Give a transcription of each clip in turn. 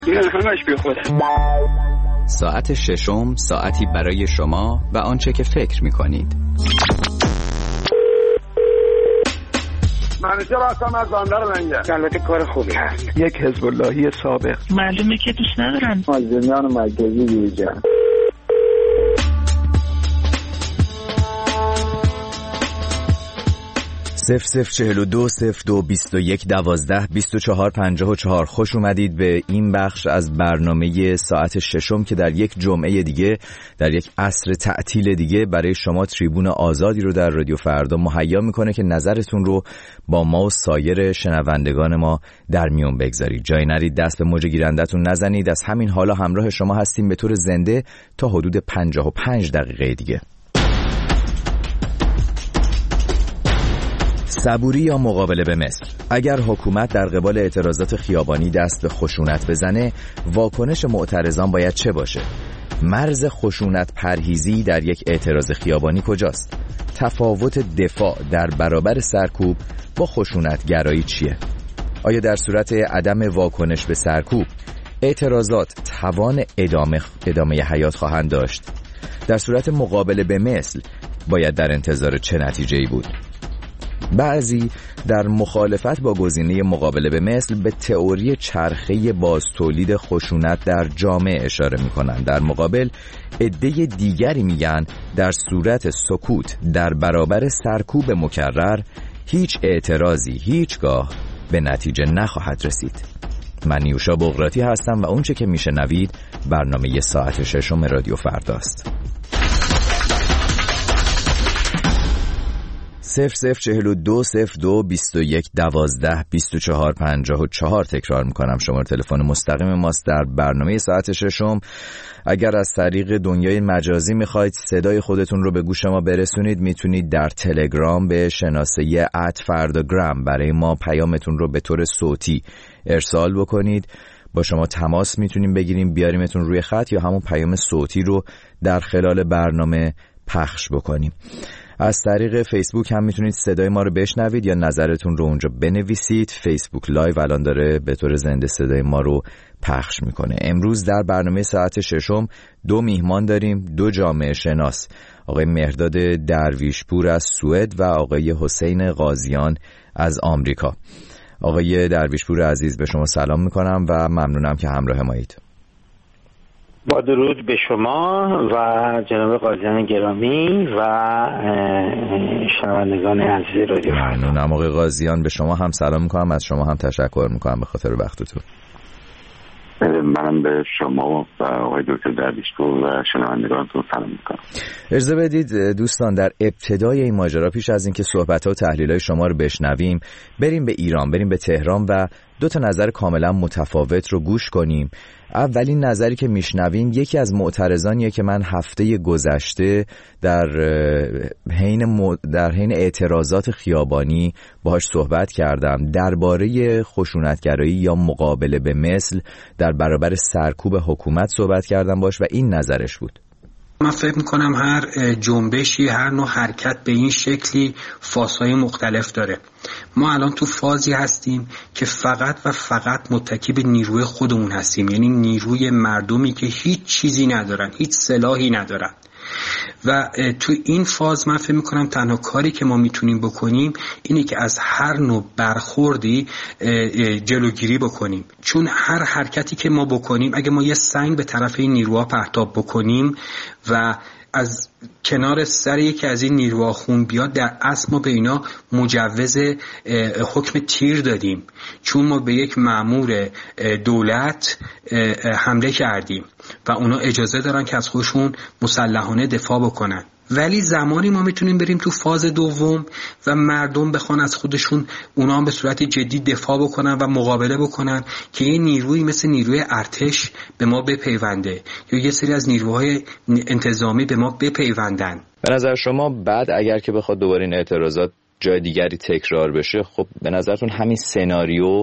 این همش بی خوده. ساعت ششم، ساعتی برای شما و آنچه که فکر می‌کنید. منیجر هستم از بندر لنگر. البته کار خوبی هست. یک حزب اللهی سابق. معلومه که دوست ندارن. مازندران مرکزی بیرجان. 0042 02 21 12 24 54. خوش اومدید به این بخش از برنامه ساعت ششم که در یک جمعه دیگه، در یک عصر تعطیل دیگه برای شما تریبون آزادی رو در رادیو فردا مهیا میکنه که نظرتون رو با ما و سایر شنوندگان ما در میون بگذارید. جای نرید، دست به موج گیرندتون نزنید. از همین حالا همراه شما هستیم به طور زنده تا حدود 55 دقیقه دیگه. صبوری یا مقابله به مصر. اگر حکومت در قبال اعتراضات خیابانی دست به خشونت بزنه، واکنش معترضان باید چه باشه؟ مرز خشونت پرهیزی در یک اعتراض خیابانی کجاست؟ تفاوت دفاع در برابر سرکوب با خشونت گرایی چیه؟ آیا در صورت عدم واکنش به سرکوب اعتراضات توان ادامه حیات خواهند داشت؟ در صورت مقابله به مثل باید در انتظار چه نتیجه‌ای بود؟ بعضی در مخالفت با گزینه مقابله به مثل به تئوری چرخه باز تولید خشونت در جامعه اشاره می‌کنند. در مقابل عده دیگری میگن در صورت سکوت در برابر سرکوب مکرر هیچ اعتراضی هیچگاه به نتیجه نخواهد رسید. من نیوشا بغراتی هستم و اونچه که میشنوید برنامه ساعت ششم رادیو فرداست. 0042 02 21 12 24 54. تکرار میکنم شماره تلفن مستقیم ماست در برنامه ساعت ششم. اگر از طریق دنیای مجازی میخواید صدای خودتون رو به گوش ما برسونید، میتونید در تلگرام به شناسه @فرداگرام برای ما پیامتون رو به طور صوتی ارسال بکنید. با شما تماس میتونیم بگیریم، بیاریمتون روی خط یا همون پیام صوتی رو در خلال برنامه پخش بکنیم. از طریق فیسبوک هم میتونید صدای ما رو بشنوید یا نظرتون رو اونجا بنویسید. فیسبوک لایو الان داره به طور زنده صدای ما رو پخش میکنه. امروز در برنامه ساعت ششم 2 میهمان داریم، 2 جامعه شناس، آقای مهرداد درویشپور از سوئد و آقای حسین قاضیان از آمریکا. آقای درویشپور عزیز به شما سلام میکنم و ممنونم که همراه مایید. با درود به شما و جناب قاضیان گرامی و شنوندگان عزیز رادیو. ممنونم آقای قاضیان، به شما هم سلام میکنم، از شما هم تشکر میکنم به خاطر وقتتون. منم به شما و آقای دکتر درویشپور و شنوندگانتون سلام میکنم. اجازه بدید دوستان در ابتدای این ماجرا پیش از اینکه صحبت‌ها و تحلیل‌های شما رو بشنویم، بریم به ایران، بریم به تهران و 2 تا نظر کاملا متفاوت رو گوش کنیم. اولین نظری که میشنویم یکی از معترضانیه که من هفته گذشته در حین اعتراضات خیابانی باهاش صحبت کردم درباره خشونتگرایی یا مقابله به مثل در برابر سرکوب حکومت صحبت کردم باش و این نظرش بود. من فکر میکنم هر جنبشی، هر نوع حرکت به این شکلی فازهای مختلف داره. ما الان تو فازی هستیم که فقط و فقط متکی به نیروی خودمون هستیم، یعنی نیروی مردمی که هیچ چیزی ندارن، هیچ سلاحی ندارن. و تو این فاز من فکر میکنم تنها کاری که ما میتونیم بکنیم اینه که از هر نوع برخوردی جلوگیری بکنیم، چون هر حرکتی که ما بکنیم، اگه ما یه سنگ به طرف این نیروها پرتاب بکنیم و از کنار سر یکی از این نیروها خون بیاد، در اصل ما به اینا مجوز حکم تیر دادیم، چون ما به یک مأمور دولت حمله کردیم و اونا اجازه دارن که از خودشون مسلحانه دفاع بکنن. ولی زمانی ما میتونیم بریم تو فاز دوم و مردم بخوان از خودشون اونا هم به صورت جدی دفاع بکنن و مقابله بکنن که یه نیروی مثل نیروی ارتش به ما بپیونده یا یه سری از نیروهای انتظامی به ما بپیوندن. به نظر شما بعد اگر که بخواد دوباره این اعتراضات جای دیگری تکرار بشه، خب به نظرتون همین سناریو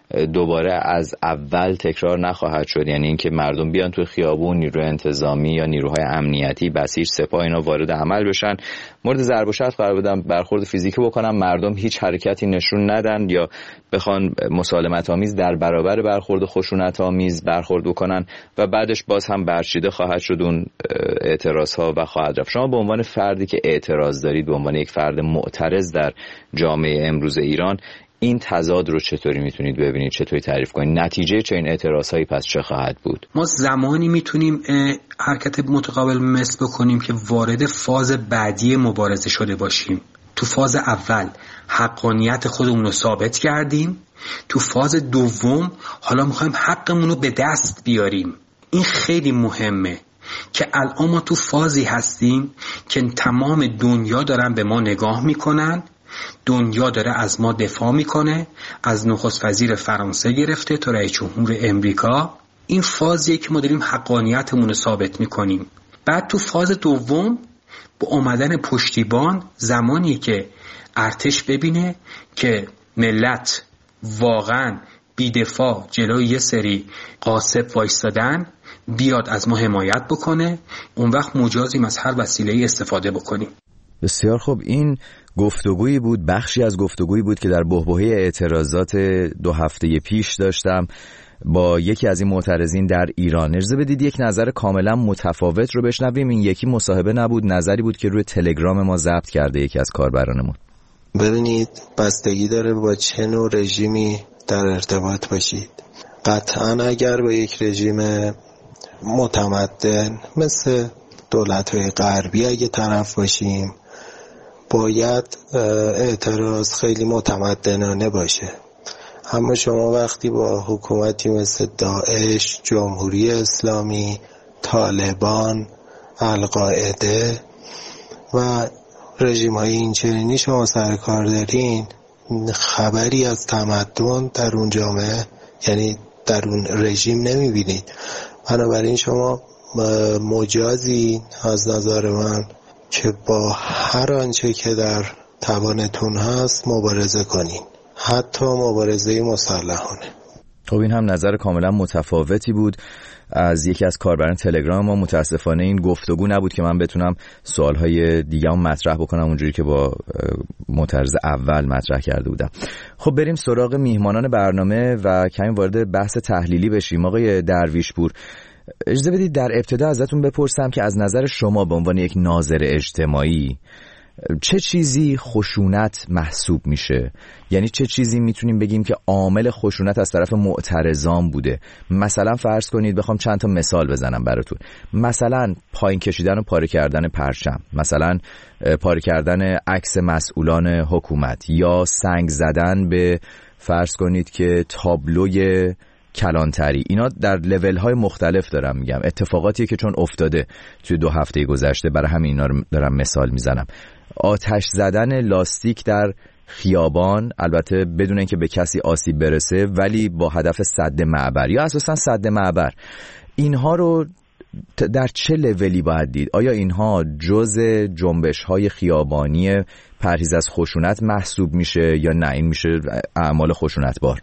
دوباره از اول تکرار نخواهد شد. یعنی اینکه مردم بیان توی خیابون، نیروی انتظامی یا نیروهای امنیتی، بسیج، سپاه اینا وارد عمل بشن، مورد ضرب و شتم قرار بدن، برخورد فیزیکی بکنن، مردم هیچ حرکتی نشون ندن یا بخوان مسالمت آمیز در برابر برخورد خشونت آمیز برخورد بکنن و بعدش باز هم برچیده خواهد شد اون اعتراض ها و خواهد رفت. شما به عنوان فردی که اعتراض دارید، به عنوان یک فرد معترض در جامعه امروز ایران، این تضاد رو چطوری میتونید ببینید، چطوری تعریف کنید؟ نتیجه چه این اعتراض هایی پس چه خواهد بود؟ ما زمانی میتونیم حرکت متقابل مثل بکنیم که وارد فاز بعدی مبارزه شده باشیم. تو فاز اول حقانیت خودمون رو ثابت کردیم، تو فاز دوم حالا میخوایم حقمون رو به دست بیاریم. این خیلی مهمه که الان ما تو فازی هستیم که تمام دنیا دارن به ما نگاه میکنن، دنیا داره از ما دفاع میکنه، از نخست وزیر فرانسه گرفته تا رئیس جمهور امریکا. این فازیه که ما داریم حقانیتمون رو ثابت میکنیم. بعد تو فاز دوم با اومدن پشتیبان، زمانی که ارتش ببینه که ملت واقعا بی‌دفاع جلوی یه سری غاصب وایستادن، بیاد از ما حمایت بکنه، اون وقت مجازیم از هر وسیله‌ای استفاده بکنیم. بسیار خوب. این گفتگویی بود، بخشی از گفتگویی بود که در بحبوحه اعتراضات 2 هفته پیش داشتم با یکی از این معترضین در ایران. اجازه بدید یک نظر کاملا متفاوت رو بشنویم. این یکی مصاحبه نبود، نظری بود که روی تلگرام ما ضبط کرده یکی از کاربرانمون. ببینید، بستگی داره با چه نوع رژیمی در ارتباط باشید. قطعا اگر با یک رژیم متمدن مثل دولت‌های غربی اگه طرف باشیم، باید اعتراض خیلی متمدنانه باشه. اما شما وقتی با حکومتی مثل داعش، جمهوری اسلامی، طالبان، القاعده و رژیم‌های اینچنینی شما سر کار دارین، خبری از تمدن در اون جامعه، یعنی در اون رژیم نمی‌بینید. بنابراین شما مجازی از نظر من که با هر آنچه که در توانتون هست مبارزه کنین، حتی مبارزه مسلحانه. خب این هم نظر کاملا متفاوتی بود از یکی از کاربران تلگرام ما. متاسفانه این گفتگو نبود که من بتونم سوالهای دیگه هم مطرح بکنم اونجوری که با معترض اول مطرح کرده بودم. خب بریم سراغ میهمانان برنامه و کمی وارد بحث تحلیلی بشیم. آقای درویشپور، اجازه بدید در ابتدا ازتون بپرسم که از نظر شما به عنوان یک ناظر اجتماعی چه چیزی خشونت محسوب میشه؟ یعنی چه چیزی میتونیم بگیم که عامل خشونت از طرف معترضان بوده؟ مثلا فرض کنید، بخوام چند تا مثال بزنم براتون، مثلا پایین کشیدن و پاره کردن پرچم، مثلا پاره کردن عکس مسئولان حکومت، یا سنگ زدن به فرض کنید که تابلوی کلانتری. اینا در لول های مختلف دارم میگم، اتفاقاتیه که چون افتاده توی 2 هفته گذشته، برای همین اینا رو دارم مثال میزنم. آتش زدن لاستیک در خیابان، البته بدون اینکه به کسی آسیب برسه، ولی با هدف سد معبر یا اساسا سد معبر. اینها رو در چه لولی باید دید؟ آیا اینها جز جنبش های خیابانی پرهیز از خشونت محسوب میشه یا نه این میشه اعمال خشونتبار؟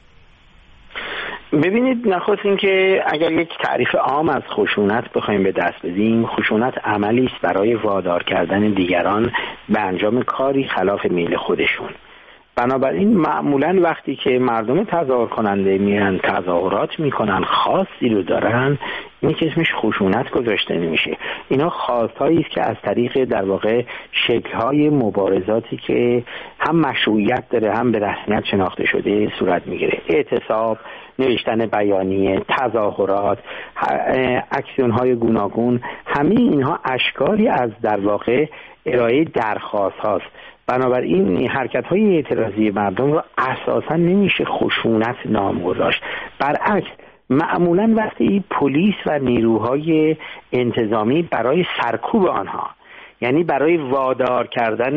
ببینید، نخست این که اگر یک تعریف عام از خشونت بخوایم به دست بدیم، خشونت عملی است برای وادار کردن دیگران به انجام کاری خلاف میل خودشون. بنابراین معمولا وقتی که مردم تظاهر کننده میرن تظاهرات میکنن، خاصی رو دارن، این که اسمش خشونت گذاشته نمیشه. اینا خواستهایی است که از طریق در واقع شکل‌های مبارزاتی که هم مشروعیت داره هم به رسمیت شناخته شده صورت میگیره. اعتصاب، نوشتن بیانیه، تظاهرات، اکسیون‌های گوناگون، همه اینها اشکالی از در واقع ارائه درخواست هاست. بنابراین حرکت‌های اعتراضی مردم رو اساساً نمیشه خشونت نام گذاشت. برعکس، معمولاً وقتی پلیس و نیروهای انتظامی برای سرکوب آنها یعنی برای وادار کردن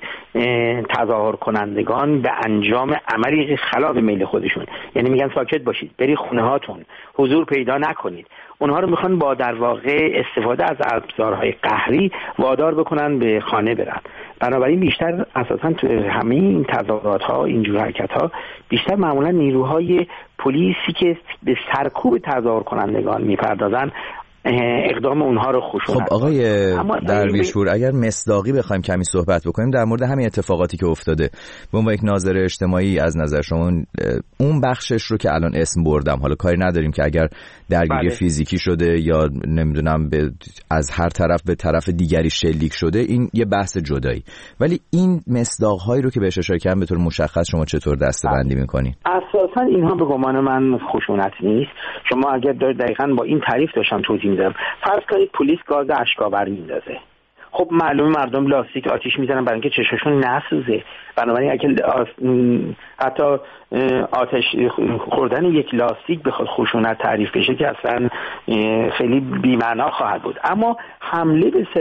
تظاهر کنندگان به انجام عملی خلاف میل خودشون. یعنی میگن ساکت باشید، برید خونه هاتون، حضور پیدا نکنید. اونها رو میخوان با در واقع استفاده از ابزارهای قهری وادار بکنن به خانه برن. بنابراین بیشتر اساسا تو همه این تظاهرات ها، اینجور حرکت ها، بیشتر معمولا نیروهای پلیسی که به سرکوب تظاهر کنندگان میپردازن اقدام اونها رو خشونت. خب آقای درویشپور، اگر مصداقی بخوایم کمی صحبت بکنیم در مورد همین اتفاقاتی که افتاده، به عنوان یک ناظر اجتماعی از نظر شما اون بخشش رو که الان اسم بردم، حالا کاری نداریم که اگر درگیری فیزیکی شده یا نمیدونم از هر طرف به طرف دیگری شلیک شده، این یه بحث جدایی، ولی این مصداق‌هایی رو که بهش اشاره کردم به طور مشخص شما چطور دسته‌بندی می‌کنید؟ اساساً اینها به گمان من خشونت نیست. شما اگر دقیقاً با این تعریف داشتم توضیح میدم، فرض کنید پلیس گاز اشک‌آور میندازه، خب معلومه مردم لاستیک آتیش میزنن برای اینکه چشمشون نسوزه. بنابراین اگه حتی آتش خوردن یک لاستیک بخواد خشونت تعریف بشه که اصلا خیلی بی‌معنا خواهد بود. اما حمله به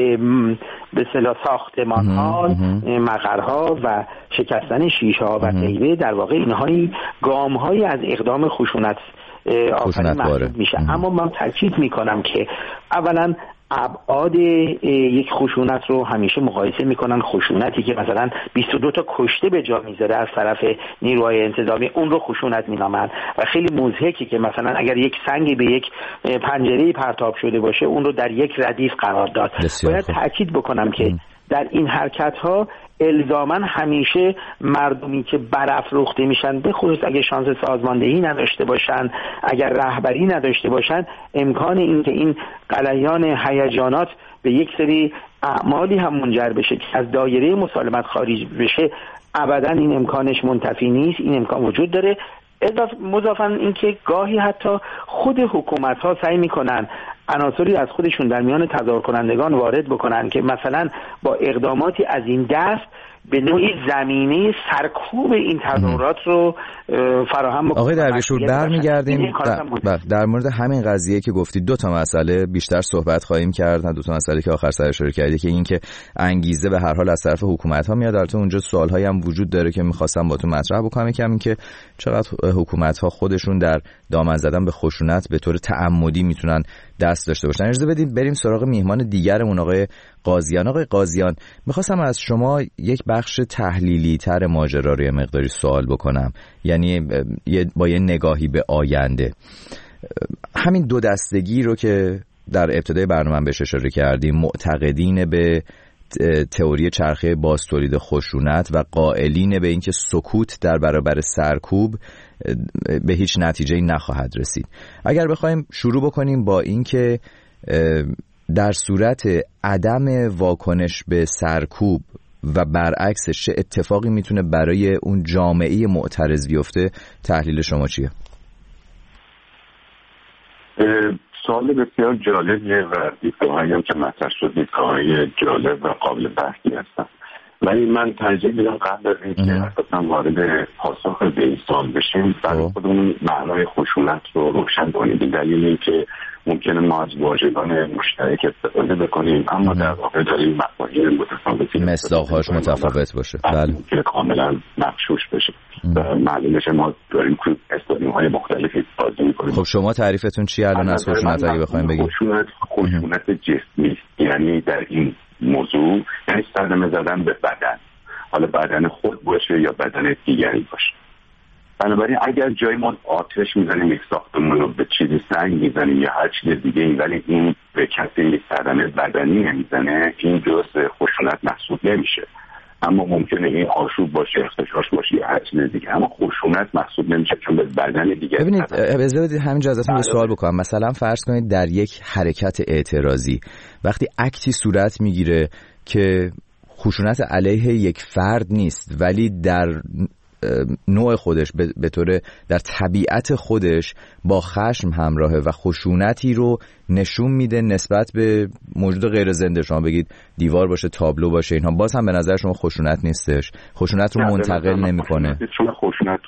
اصطلاح ساختمان‌ها، مقرها و شکستن شیشه‌ها و غیره، در واقع اینهایی گام‌هایی از اقدام خشونت آفرین محسوب میشه. اما من تاکید میکنم که اولا ابعاد یک خشونت رو همیشه مقایسه میکنن. خشونتی که مثلا 22 تا کشته به جا میذاره از طرف نیروهای انتظامی، اون رو خشونت مینامن. و خیلی مضحکه که مثلا اگر یک سنگی به یک پنجره پرتاب شده باشه، اون رو در یک ردیف قرار داد. باید تاکید بکنم که در این حرکت ها الزاماً همیشه مردمی که برافروخته میشن، به خصوص اگه شانس سازماندهی نداشته باشن، اگر رهبری نداشته باشن، امکان این که این غلیان هیجانات به یک سری اعمالی هم منجر بشه که از دایره مسالمت خارج بشه، ابداً این امکانش منتفی نیست. این امکان وجود داره. مضافاً اینکه گاهی حتی خود حکومت ها سعی میکنن عناصری از خودشون در میان تظاهر کنندگان وارد بکنن که مثلا با اقداماتی از این دست به نوعی زمینه سرکوب این تظاهرات رو فراهم بکنن. آقای درویشپور، برمیگردیم در مورد همین قضیه که گفتید. دو تا مسئله بیشتر صحبت خواهیم کرد، دو تا مسئله که آخر سر اشاره کردید، که این که انگیزه به هر حال از طرف حکومت ها میاد. البته اونجا سوال‌هایی هم وجود داره که می‌خواستم باهاتون مطرح بکنم، که این که چقدر حکومت ها خودشون در دامن زدن به خشونت به طور تعمدی میتونن دست داشته باشن. اجازه بدید بریم سراغ میهمان دیگرمون، آقای قاضیان. آقای قاضیان، میخواستم از شما یک بخش تحلیلی تر ماجرا رو یه مقداری سوال بکنم، یعنی با یه نگاهی به آینده. همین دو دستگی رو که در ابتدای برنامه بهش اشاره کردیم، معتقدین به تئوری چرخه بازتولید خشونت و قائلین به اینکه سکوت در برابر سرکوب به هیچ نتیجه‌ای نخواهد رسید. اگر بخوایم شروع بکنیم با اینکه در صورت عدم واکنش به سرکوب و برعکسش چه اتفاقی میتونه برای اون جامعه معترض بیفته، تحلیل شما چیه؟ سوال بسیار جالبیه و دیدگاه‌هایی هم که مطرح شد دیدگاه‌های جالب و قابل بحثی هستن، ولی من ترجیح میدم قبل از اینکه اصلا وارد پاسخ به این سوال بشیم، برای خودمون معنای خشونت رو روشن کنیم. به دلیل اینکه ممکنه ما از واژگان مشترک استفاده بکنیم، اما در واقع داریم مفاهیم متفاوتی، مصداق‌هاش متفاوت باشه، بله، که کاملا مغشوش بشه و معلوم بشه ما داریم که استادیوم‌های مختلفی بازی می‌کنیم. خب شما تعریفتون چی الان از خشونت اگه بخوایم بگیم؟ خشونت جسمی، یعنی در این موضوع یعنی صدمه زدن به بدن، حالا بدن خود باشه یا بدن دیگری باشه. بنابراین اگر جایی ما آتش میزنیم یک ساختمون رو به چیزی سنگ میزنیم یا هر چیز دیگه این، ولی این به کسی صدمه بدنی نمیزنه، این جزء خشونت محسوب نمیشه. اما ممکنه این آشوب باشه، اختشاش باشه یا هر چیز دیگه، اما خشونت محسوب نمیشه چون به بدن دیگه. ببینید اجازه بدید همینجا ازتون یه سوال بکنم. مثلا فرض کنید در یک حرکت اعتراضی وقتی اکتی صورت میگیره که خشونت علیه یک فرد نیست، ولی در نوع خودش به طور در طبیعت خودش با خشم همراهه و خشونتی رو نشون میده نسبت به موجود غیر زنده، شما بگید دیوار باشه، تابلو باشه، اینها باز هم به نظر شما خشونت نیستش؟ خشونت رو منتقل نمیکنه؟ چون خشونت رو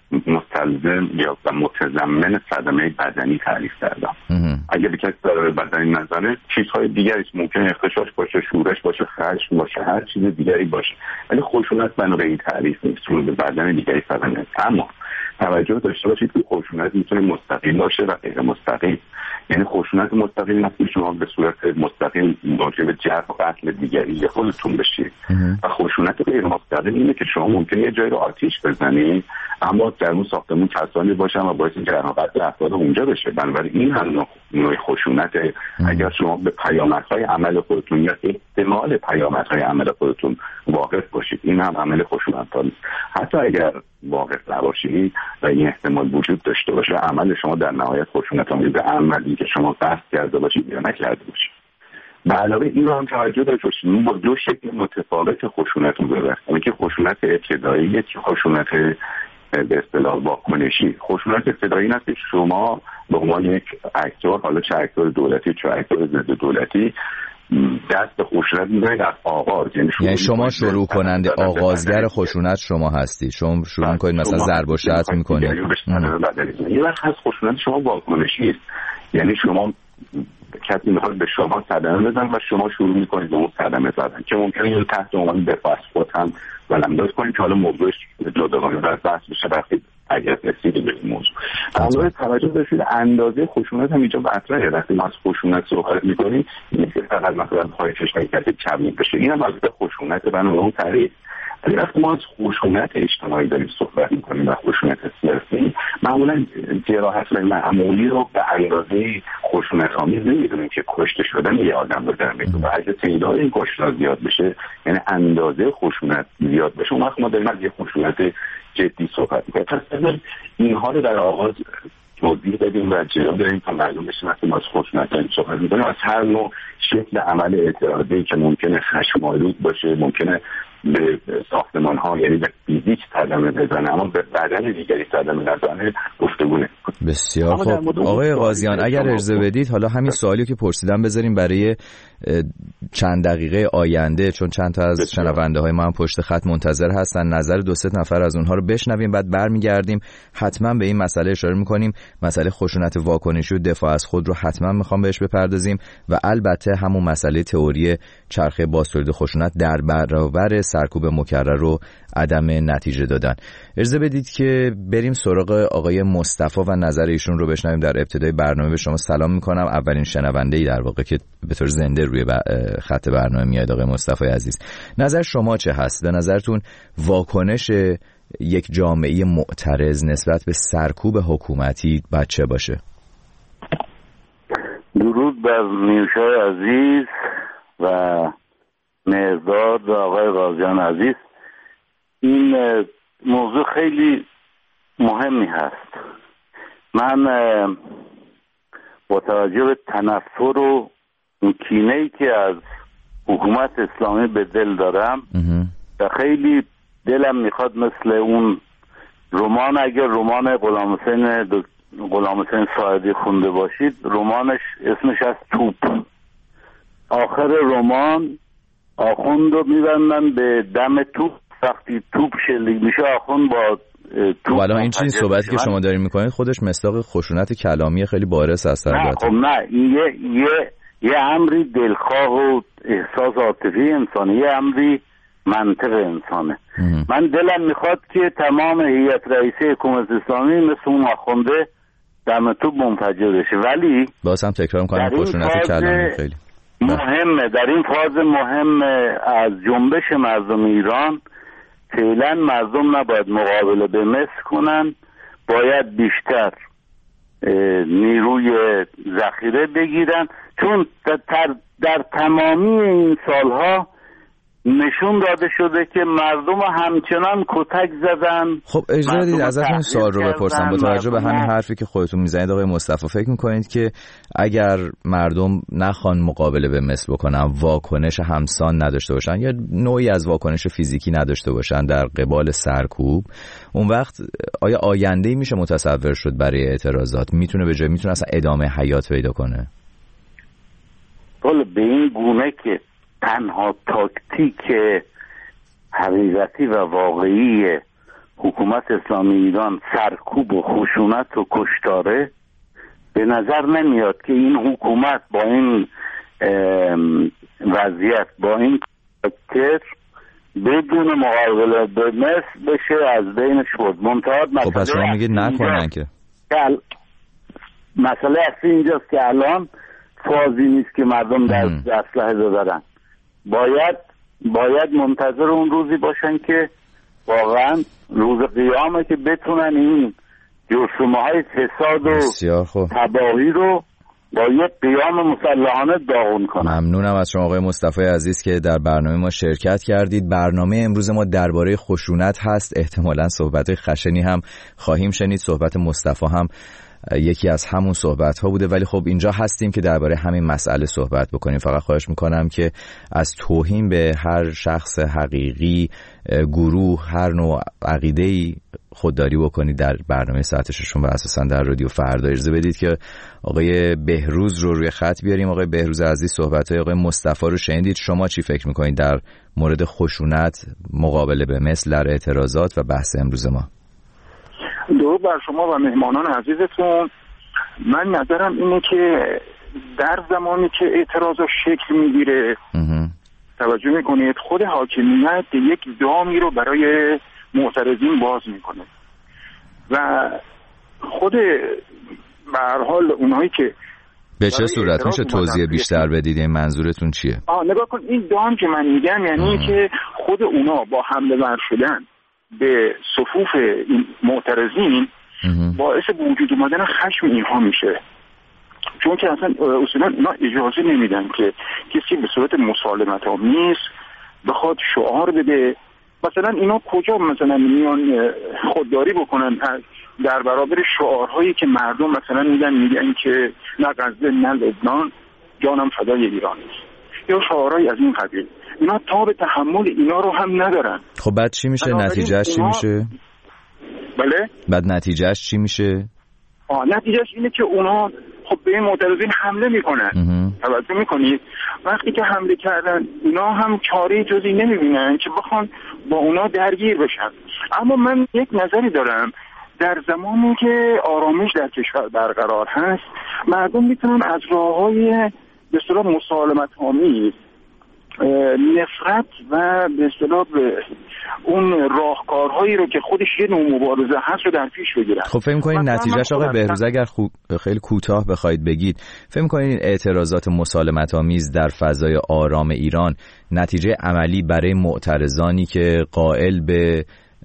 مستلزم یا متضمن صدمه بدنی تعریف کردم. اگه به کسی صدمه بدنی نزنه چیزهای دیگری ممکن اختشاش باشه، شورش باشه، خشم باشه، هر چیز دیگری باشه، ولی خشونت بنا به این تعریف نیست، چون به بدن دیگری صدمه. اما توجه داشته باشید که خشونت میتونه مستقیم باشه و غیر مستقیم. یعنی خشونت مستقیم نه شما به صورت مستقیم موجب جرح و قتل دیگری خودتون بشید، و خشونت غیر مستقیم اینه که شما ممکنه یه جایی رو آتیش بزنید اما در اون ساختمون کسانی باشن و باعث جرح و قتل افراد اونجا بشه. بنابراین این هم نوع خشونت. اگر شما به پیامدهای عمل خودتون یا احتمال پیامدهای عمل خودتون واقف باشید، این هم عمل خشونت‌آمیز. حتی اگر واقف نباشید و این احتمال وجود داشته باشه، عمل شما در نهایت خشونت‌آمیز عملی که شما قصد کرده باشید یا نکرده باشید. به علاوه این رو هم توجه داشته باشید با دو شکل متفاوت خشونت رو ببرید. که خشونت ابتدایی که خشونت به اصطلاح واکنشی. خشونت ابتدایی این است که شما به عنوان یک اکتور، حالا چه اکتور دولتی چه اکتور ضد دولتی، دست به خشونت می‌زنید از آغاز. یعنی شما شروع کننده، آغازگر خشونت شما هستی. شما شروع می‌کنید مثلا ضرب و شتم می‌کنید. یه وقت از خشونت شما واکنشی است. یعنی شما کسی میخواد به شما صدمه بزن و شما شروع میکنید به اون صدمه زدن که ممکنه این تحت عنوان دفاع از خود هم ولنداز کنید که حالا موضوعش جداگانه در بحث بشه وقتی اگر رسیدید به این موضوع. اما توجه داشتید اندازه خشونت هم اینجا مطرحه. وقتی ما از خشونت صحبت میکنیم نیست که فقط مثلا پای چشم کسی کمی بشه، این هم از خشونت بنا به اون تعریف. ولی وقتی ما از خشونت اجتماعی داریم صحبت میکنیم و خشونت سیاسی، معمولا جراحت معمولی رو به اندازه خشونت‌آمیز نمیدونیم که کشته شدن یه آدم رو در میاد و اگه تعداد این کشتار زیاد بشه، یعنی اندازه خشونت زیاد بشه، اون وقت ما داریم از یه خشونت جدی صحبت میکنیم. پس اینها رو در آغاز توضیح بدیم و جلو بریم تا معلوم بشه وقتی ما از خشونت صحبت میکنیم از هر نوع شکل عمل اعتراضی که ممکنه خشم‌آلود باشه، ممکنه به ساختمان ها یعنی به فیزیک صدمه بزنه اما به بدن دیگری صدمه نزنه، گفتگو نکنه. بسیار خوب آقای قاضیان، اگر اجازه بدید حالا همین سوالی که پرسیدم بذاریم برای چند دقیقه آینده، چون چند تا از شنونده های ما هم پشت خط منتظر هستن، نظر دو سه نفر از اونها رو بشنویم، بعد برمیگردیم حتما به این مسئله اشاره میکنیم. مسئله خشونت واکنشی و دفاع از خود رو حتما میخوام بهش بپردازیم و البته همون مسئله تئوری چرخه بازتولید خشونت در برابر سرکوب مکرر و عدم نتیجه دادن. اجازه بدید که بریم سراغ آقای مصطفی و نظر ایشون رو بشنویم. در ابتدای برنامه به شما سلام میکنم. اولین شنونده‌ای در واقع که به طور زنده روی خط برنامه میاد. آقای مصطفی عزیز، نظر شما چه هست؟ به نظرتون واکنش یک جامعه معترض نسبت به سرکوب حکومتی باید چه باشه؟ درود بر نیوشای عزیز و مهرداد و آقای قاضیان عزیز. این موضوع خیلی مهمی هست. من با توجه به تنفر و کینه‌ای که از حکومت اسلامی به دل دارم و خیلی دلم میخواد مثل اون رمان، اگر رمان غلام حسین ساعدی خونده باشید، رمانش اسمش از توپ. آخر رمان آخوند رو میبندن به دم توپ، وقتی توپ شلیک میشه آخوند با توپ. والا این چیزی صحبتی که شما دارین میکنید خودش مصداق خشونت کلامی خیلی بارز است. نه خب نه، یه امری دلخواه و احساس عاطفی انسانی، یه امری منطق انسانه. من دلم میخواد که تمام هیئت رئیسه حکومت اسلامی مثل اون آخونده دم توپ منفجر بشه، ولی باز هم تکرار میکنم خشونت کلامی خیلی مهمه. در این فاز مهم از جنبش مردم ایران فعلا مردم نباید مقابله به مثل کنن، باید بیشتر نیروی ذخیره بگیرن، چون در تمامی این سالها نشون داده شده که مردم همچنان کتک زدن. خب اجازه بدید ازتون سوال رو بپرسم. با توجه به همین حرفی که خودتون میزنید آقای مصطفی، فکر میکنید که اگر مردم نخوان مقابله به مثل بکنن، واکنش همسان نداشته باشن یا نوعی از واکنش فیزیکی نداشته باشن در قبال سرکوب، اون وقت آیا آینده‌ای میشه متصور شد برای اعتراضات؟ میتونه اصلا ادامه حیات پیدا کنه؟ ولی به این گونه که تنها تاکتیک حقیقتی و واقعی حکومت اسلامی ایران سرکوب و خشونت و کشتاره، به نظر نمیاد که این حکومت با این وضعیت، با این کار بدون مقابله به مثل بشه از بین شد. خب پس شما میگید نکنن که مسئله اصلی اینجاست که الان فازی نیست که مردم دست اسلحه دارن. باید منتظر اون روزی باشن که واقعا روز قیامه که بتونن این جرثومه های فساد و تباهی رو با یک قیام مسلحانه داغون کنن. ممنونم از شما آقای مصطفی عزیز که در برنامه ما شرکت کردید. برنامه امروز ما درباره خشونت هست. احتمالاً صحبت خشنی هم خواهیم شنید. صحبت مصطفی هم یکی از همون صحبت ها بوده، ولی خب اینجا هستیم که درباره همین مسئله صحبت بکنیم. فقط خواهش میکنم که از توهین به هر شخص حقیقی، گروه، هر نوع عقیده‌ای خودداری بکنید در برنامه ساعت ششم و اساسا در رادیو فردا. اجازه بدید که آقای بهروز رو روی خط بیاریم. آقای بهروز عزیز، صحبت‌های آقای مصطفی رو شنیدید. شما چی فکر میکنید در مورد خشونت مقابله به مثل در اعتراضات و بحث امروز ما؟ درود بر شما و مهمانان عزیزتون. من نظرم اینه که در زمانی که اعتراضا شکل میگیره، توجه میکنید خود حاکمیت یک دامی رو برای معترضین باز میکنه و خود به هر حال اونایی که به چه صورت میشه توضیح بیشتر بدید؟ این منظورتون چیه؟ نگاه کن، این دام که من میگم یعنی که خود اونا با حمله ور شدن به صفوف این معترضین باعث به وجود اومدن خشم اینها میشه، چون که اصلا اصولا اینا اجازه نمیدن که کسی به صورت مسالمت آمیز بخواد شعار بده. مثلا اینا کجا مثلا میان خودداری بکنن در برابر شعارهایی که مردم مثلا میگن که نه غزه نه لبنان، جانم فدای ایران است، یا شعارهایی از این قبیل. اینا تاب تحمل اینا رو هم ندارن. خب بعد چی میشه؟ نتیجهش چی میشه؟ بله؟ بعد نتیجهش چی میشه؟ نتیجهش اینه که اونا خب به این معترضین حمله میکنن. توجه میکنید؟ وقتی که حمله کردن اینا هم چاره جزی نمیبینن که بخوان با اونا درگیر بشن. اما من یک نظری دارم، در زمانی که آرامش در کشور برقرار هست مردم میتونن از راههای به اصطلاح مسالمت آمیز نفرت و به اصطلاح اون راهکارهایی رو که خودش یه نوع مبارزه هست رو در پیش بگیرن. خب فکر می‌کنید نتیجهش آقای بهروز اگر خیلی کوتاه بخواید بگید، فکر می‌کنید این اعتراضات مسالمت آمیز در فضای آرام ایران نتیجه عملی برای معترضانی که قائل به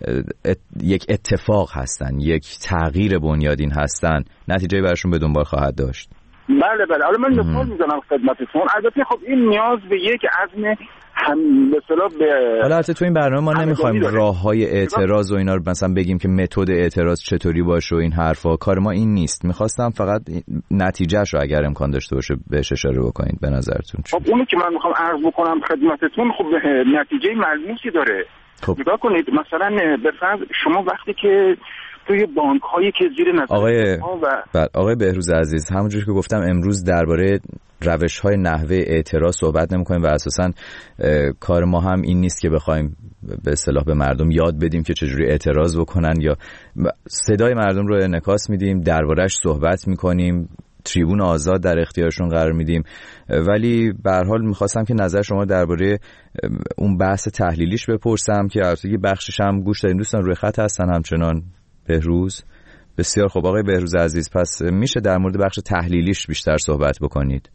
یک اتفاق هستن، یک تغییر بنیادین هستن، نتیجه براشون به دنبال خواهد داشت؟ بله. حالا من مثال میزنم خدمتتون. البته خب این نیاز به یک عزم به اصطلاح حالا البته تو این برنامه ما نمیخوایم راههای اعتراض و اینا رو مثلا بگیم که متد اعتراض چطوری باشه و این حرفا، کار ما این نیست. میخواستم فقط نتیجهش رو اگر امکان داشته باشه بهش اشاره بکنید. به نظرتون چی؟ خب اونی که من میخوام عرض بکنم خدمتتون خب نتیجه ملموسی داره. خب نگاه کنید، مثلا به فرض شما وقتی که توی بانک هایی که زیر نظر آقای بهروز عزیز، همونجوری که گفتم امروز درباره روش های نحوه اعتراض صحبت نمی کنیم و اساساً کار ما هم این نیست که بخوایم به اصطلاح به مردم یاد بدیم که چجوری اعتراض بکنن، یا صدای مردم رو انعکاس میدیم، درباره‌اش صحبت میکنیم، تریبون آزاد در اختیارشون قرار میدیم. ولی به هر حال میخواستم که نظر شما درباره اون بحث تحلیلیش بپرسم که البته بخشش هم گوش دادیم. دوستان روی خط هستن همچنان. بهروز، بسیار خوب. آقای بهروز عزیز، پس میشه در مورد بخش تحلیلیش بیشتر صحبت بکنید؟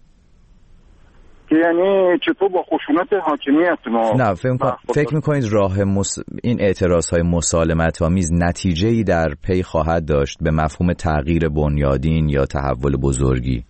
یعنی چطور با خشونت حاکمیت ما نه فکر میکنید این اعتراضهای مسالمت آمیز نتیجه‌ای در پی خواهد داشت به مفهوم تغییر بنیادین یا تحول بزرگی؟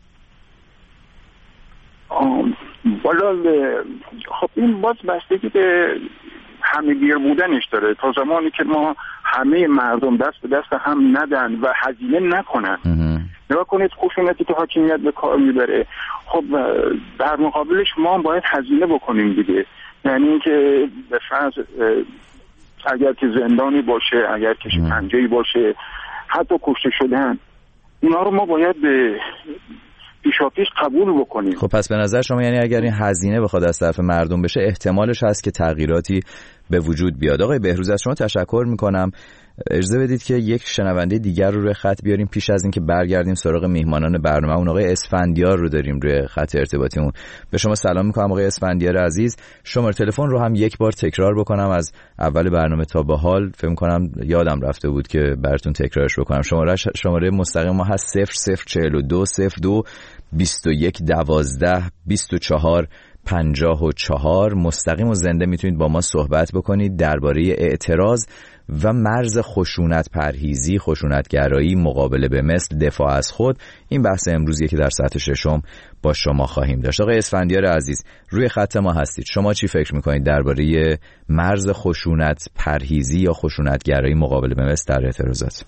والا خب این باز بستگی به همه‌گیر بودنش داره. تا زمانی که ما همه مردم دست به دست هم ندن و هزینه نکنن، نگاه کنید خشونتی که حاکمیت به کار میبره، خب در مقابلش ما باید هزینه بکنیم دیگه. یعنی اینکه به فرض اگر که زندانی باشه، اگر که شکنجه‌ای باشه، حتی کشته شدن، اینا رو ما باید به پیشاپیش قبول بکنیم. خب پس به نظر شما یعنی اگر این هزینه بخواد از طرف مردم بشه احتمالش هست که تغییراتی به وجود بیاد. آقای بهروز از شما تشکر میکنم. اجازه بدید که یک شنونده دیگر رو روی خط بیاریم پیش از اینکه برگردیم سراغ میهمانان برنامه. اون آقای اسفندیار رو داریم روی خط ارتباطیمون. به شما سلام میکنم آقای اسفندیار عزیز. شماره تلفن رو هم یک بار تکرار بکنم از اول برنامه تا به حال، فکر کنم یادم رفته بود که براتون تکرارش بکنم. شماره مستقیم ما هست 0042 02 21 12 24 54. مستقیم و زنده میتونید با ما صحبت بکنید درباره اعتراض و مرز خشونت پرهیزی، خشونتگرایی، مقابله به مثل، دفاع از خود. این بحث امروزیه که در ساعت ششم با شما خواهیم داشت. آقای اسفندیار عزیز روی خط ما هستید. شما چی فکر میکنید درباره مرز خشونت پرهیزی یا خشونتگرایی، مقابله به مثل در اعتراضات؟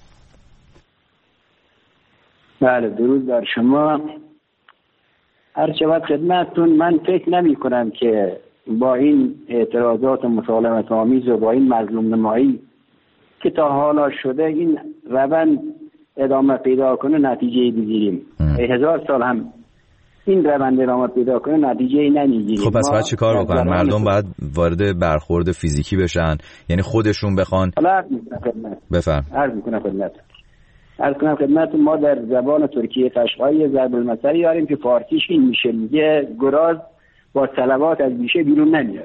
بله، درود بر شما. هر چقدر خدمتتون، من فکر نمی کنم که با این اعتراضات مسالمت آمیز و با این مظلوم نمایی که تا حالا شده این روند ادامه پیدا کنه نتیجه بگیریم. 1000 سال هم این روند ادامه پیدا کنه نتیجه نمیگیریم. خب پس باید چی کار بکنن؟ مردم باید وارد برخورد فیزیکی بشن، یعنی خودشون بخوان. بفرم. عرض کنم خدمت ما در زبان ترکیه قشقایی ضرب المثل داریم که فارسیش این میشه، میگه گراز با صلوات از بیشه بیرون نمیاد.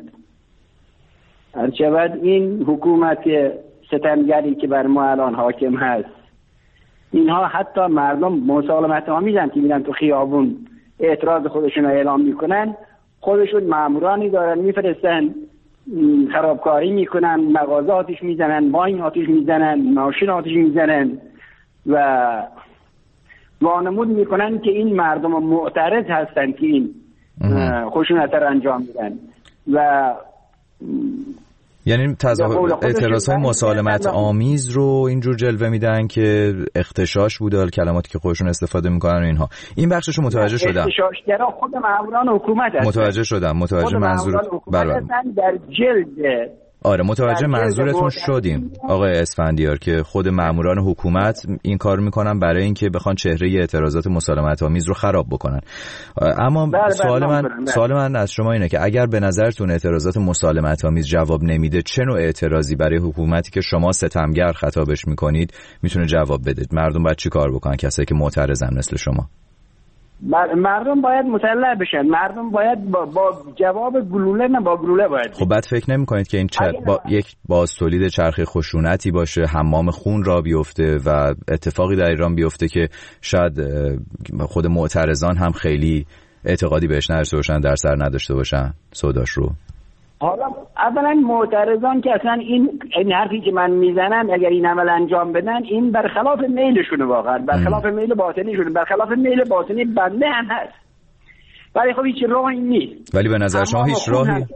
هرچند این حکومت ستمگری که بر ما الان حاکم هست، اینها حتی مردم مسالمت آمیزن که میرن تو خیابون اعتراض خودشون رو اعلام میکنن، خودشون مامورانی دارن میفرستن خرابکاری میکنن، مغازه آتش میزنن، بانک آتش میزنن، ماشین آتش میزنن و وانمود میکنن که این مردم معترض هستن که این خشونت را انجام میدن و یعنی اعتراضهای مسالمت آمیز رو اینجور جلوه میدن که اختشاش بوده، کلماتی که خودشون استفاده میکنن و اینها. این بخششو متوجه شدم. اختشاشگرا خود ماموران حکومت هستن. متوجه منظور در جلد. آره متوجه منظورتون شدیم آقای اسفندیار که خود ماموران حکومت این کار میکنن برای اینکه بخوان چهره اعتراضات مسالمت آمیز رو خراب بکنن. اما سوال من از شما اینه که اگر به نظرتون اعتراضات مسالمت آمیز جواب نمیده، چه نوع اعتراضی برای حکومتی که شما ستمگر خطابش میکنید میتونه جواب بده؟ مردم باید چی کار بکنن، کسایی که معترضن مثل شما؟ مردم باید مسلح بشن. مردم باید با جواب گلوله، نه با گلوله باید. خب بعد فکر نمی کنید که این یک بازتولید چرخه خشونتی باشه، حمام خون را بیفته و اتفاقی در ایران بیفته که شاید خود معترضان هم خیلی اعتقادی بهش نداشته باشن، در سر نداشته باشن سوداش رو؟ حالا اولا معترضان که اصلا این حرفی که من میزنم اگر این عمل انجام بدن، این برخلاف میلشونه، واقعا برخلاف میل باطنیشونه، برخلاف میل باطنی بنده هم هست. ولی خب هیچ راهی نیست. ولی به نظر شما هیچ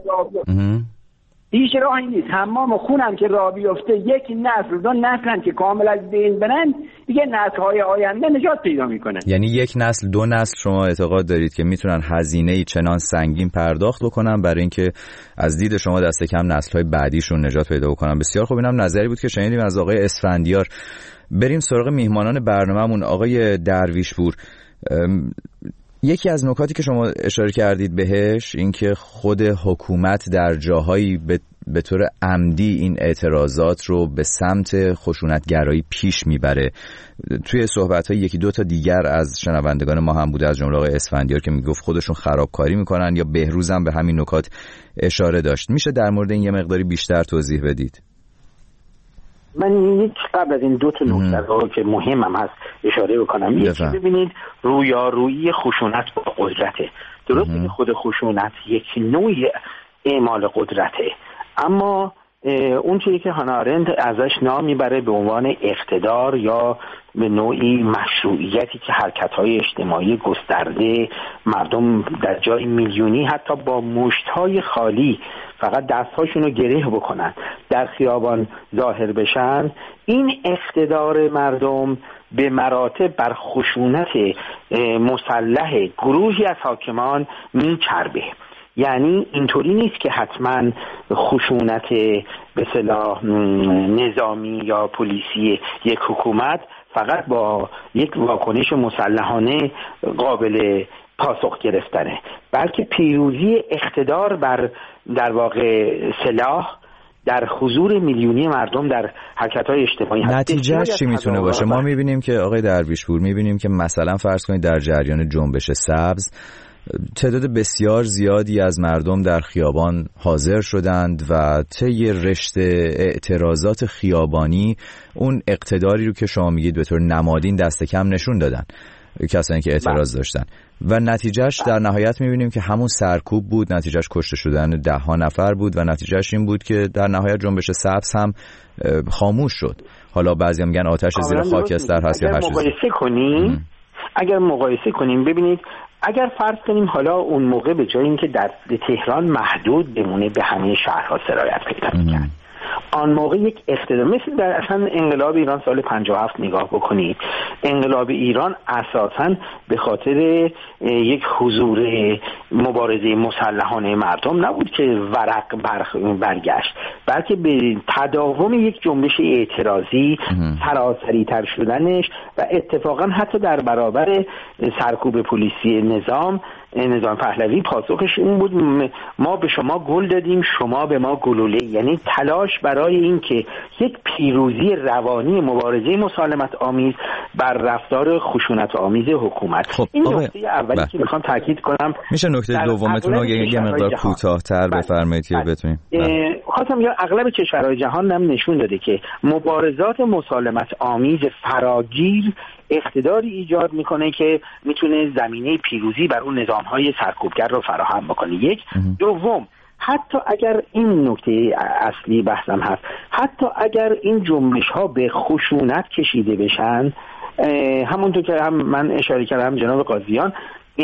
راهی نیست. حمام خونم که راه بیفته، یک نسل دو نسل که کامل از بین برن، دیگه نسل‌های آینده نجات پیدا میکنن. یعنی یک نسل دو نسل شما اعتقاد دارید که میتونن هزینه‌ای چنان سنگین پرداخت بکنن برای اینکه از دید شما دست کم نسل‌های بعدیشون نجات پیدا بکنن؟ بسیار خوب. اینم نظری بود که شنیدیم از آقای اسفندیار. بریم سراغ میهمانان برنامه‌مون. آقای درویشپور، یکی از نکاتی که شما اشاره کردید بهش این که خود حکومت در جاهایی به طور عمدی این اعتراضات رو به سمت خشونتگرایی پیش میبره. توی صحبت‌های یکی دو تا دیگر از شنوندگان ما هم بوده، از جمله آقای اسفندیار که میگفت خودشون خرابکاری میکنن، یا بهروز هم به همین نکات اشاره داشت. میشه در مورد این یه مقداری بیشتر توضیح بدید؟ من یک قبل از این دو تا نکته رو که مهمم هست اشاره بکنم. یکی ببینید رویارویی خشونت با قدرته. درسته که خود خشونت یک نوع اعمال قدرته، اما اون چیزی که هانا آرنت ازش نام میبره به عنوان اقتدار یا به نوعی مشروعیتی که حرکت‌های اجتماعی گسترده، مردم در جای میلیونی حتی با مشت‌های خالی فقط دست‌هاشون رو گره بکنن در خیابان ظاهر بشن، این اقتدار مردم به مراتب بر خشونت مسلح گروهی از حاکمان میچربه. یعنی اینطوری نیست که حتما خشونت به اصطلاح نظامی یا پلیسی یک حکومت فقط با یک واکنش مسلحانه قابل پاسخ گرفتنه، بلکه پیروزی اقتدار بر در واقع سلاح در حضور میلیونی مردم در حرکت‌های اجتماعی هست. نتیجهش چی میتونه باشه؟ ما میبینیم که آقای درویشپور، میبینیم که مثلا فرض کنید در جریان جنبش سبز تعداد بسیار زیادی از مردم در خیابان حاضر شدند و طی رشته اعتراضات خیابانی اون اقتداری رو که شما میگید به طور نمادین دست کم نشون دادن کسانی که اعتراض داشتن و نتیجهش در نهایت میبینیم که همون سرکوب بود، نتیجهش کشته شدن 10 نفر بود و نتیجهش این بود که در نهایت جنبش سبز هم خاموش شد. حالا بعضی هم میگن آتش زیر خاکستر هست یا هر چیزی. اگر مقایسه کنیم ببینید، اگر فرض کنیم حالا اون موقع به جای اینکه در تهران محدود بمونه به همه شهرها سرایت پیدا می‌کرد، آن موقع یک اقتدار مثل در اصلا انقلاب ایران سال 57 نگاه بکنید. انقلاب ایران اساساً به خاطر یک حضور مبارزه مسلحانه مردم نبود که ورق برگشت، بلکه به تداوم یک جنبش اعتراضی، سراسری تر شدنش و اتفاقاً حتی در برابر سرکوب پلیسی نظام پهلوی پاسخش این بود ما به شما گل دادیم شما به ما گلوله، یعنی تلاش برای این که یک پیروزی روانی مبارزه مسالمت آمیز بر رفتار خشونت آمیز حکومت. خب این نکته اولی که میخوام تاکید کنم. میشه نکته دومتون رو یه مقدار کوتاه‌تر بفرمایید که بتونیم؟ خواستم یا اغلب کشورهای جهان هم نشون داده که مبارزات مسالمت آمیز فراگیر اقتداری ایجاد میکنه که میتونه زمینه پیروزی بر اون نظام‌های سرکوبگر رو فراهم بکنه. یک. دوم، حتی اگر این نکته اصلی بحثم هست، حتی اگر این جنبش‌ها به خشونت کشیده بشن، همونطور که هم من اشاره کردم جناب قاضیان،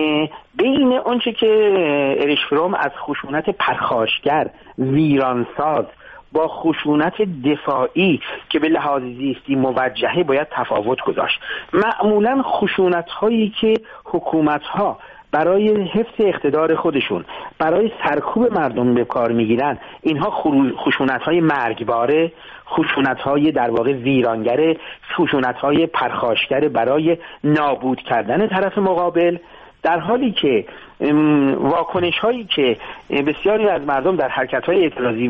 بین اونچه که اریش فروم از خشونت پرخاشگر ویرانساز با خشونت دفاعی که به لحاظ زیستی موجهه باید تفاوت گذاشت. معمولا خشونت هایی که حکومت ها برای حفظ اقتدار خودشون برای سرکوب مردم به کار میگیرن، اینها خشونت های مرگباره، خشونت های در واقع ویرانگره، خشونت های پرخاشگر برای نابود کردن طرف مقابل، در حالی که واکنش هایی که بسیاری از مردم در حرکت های اعتراضی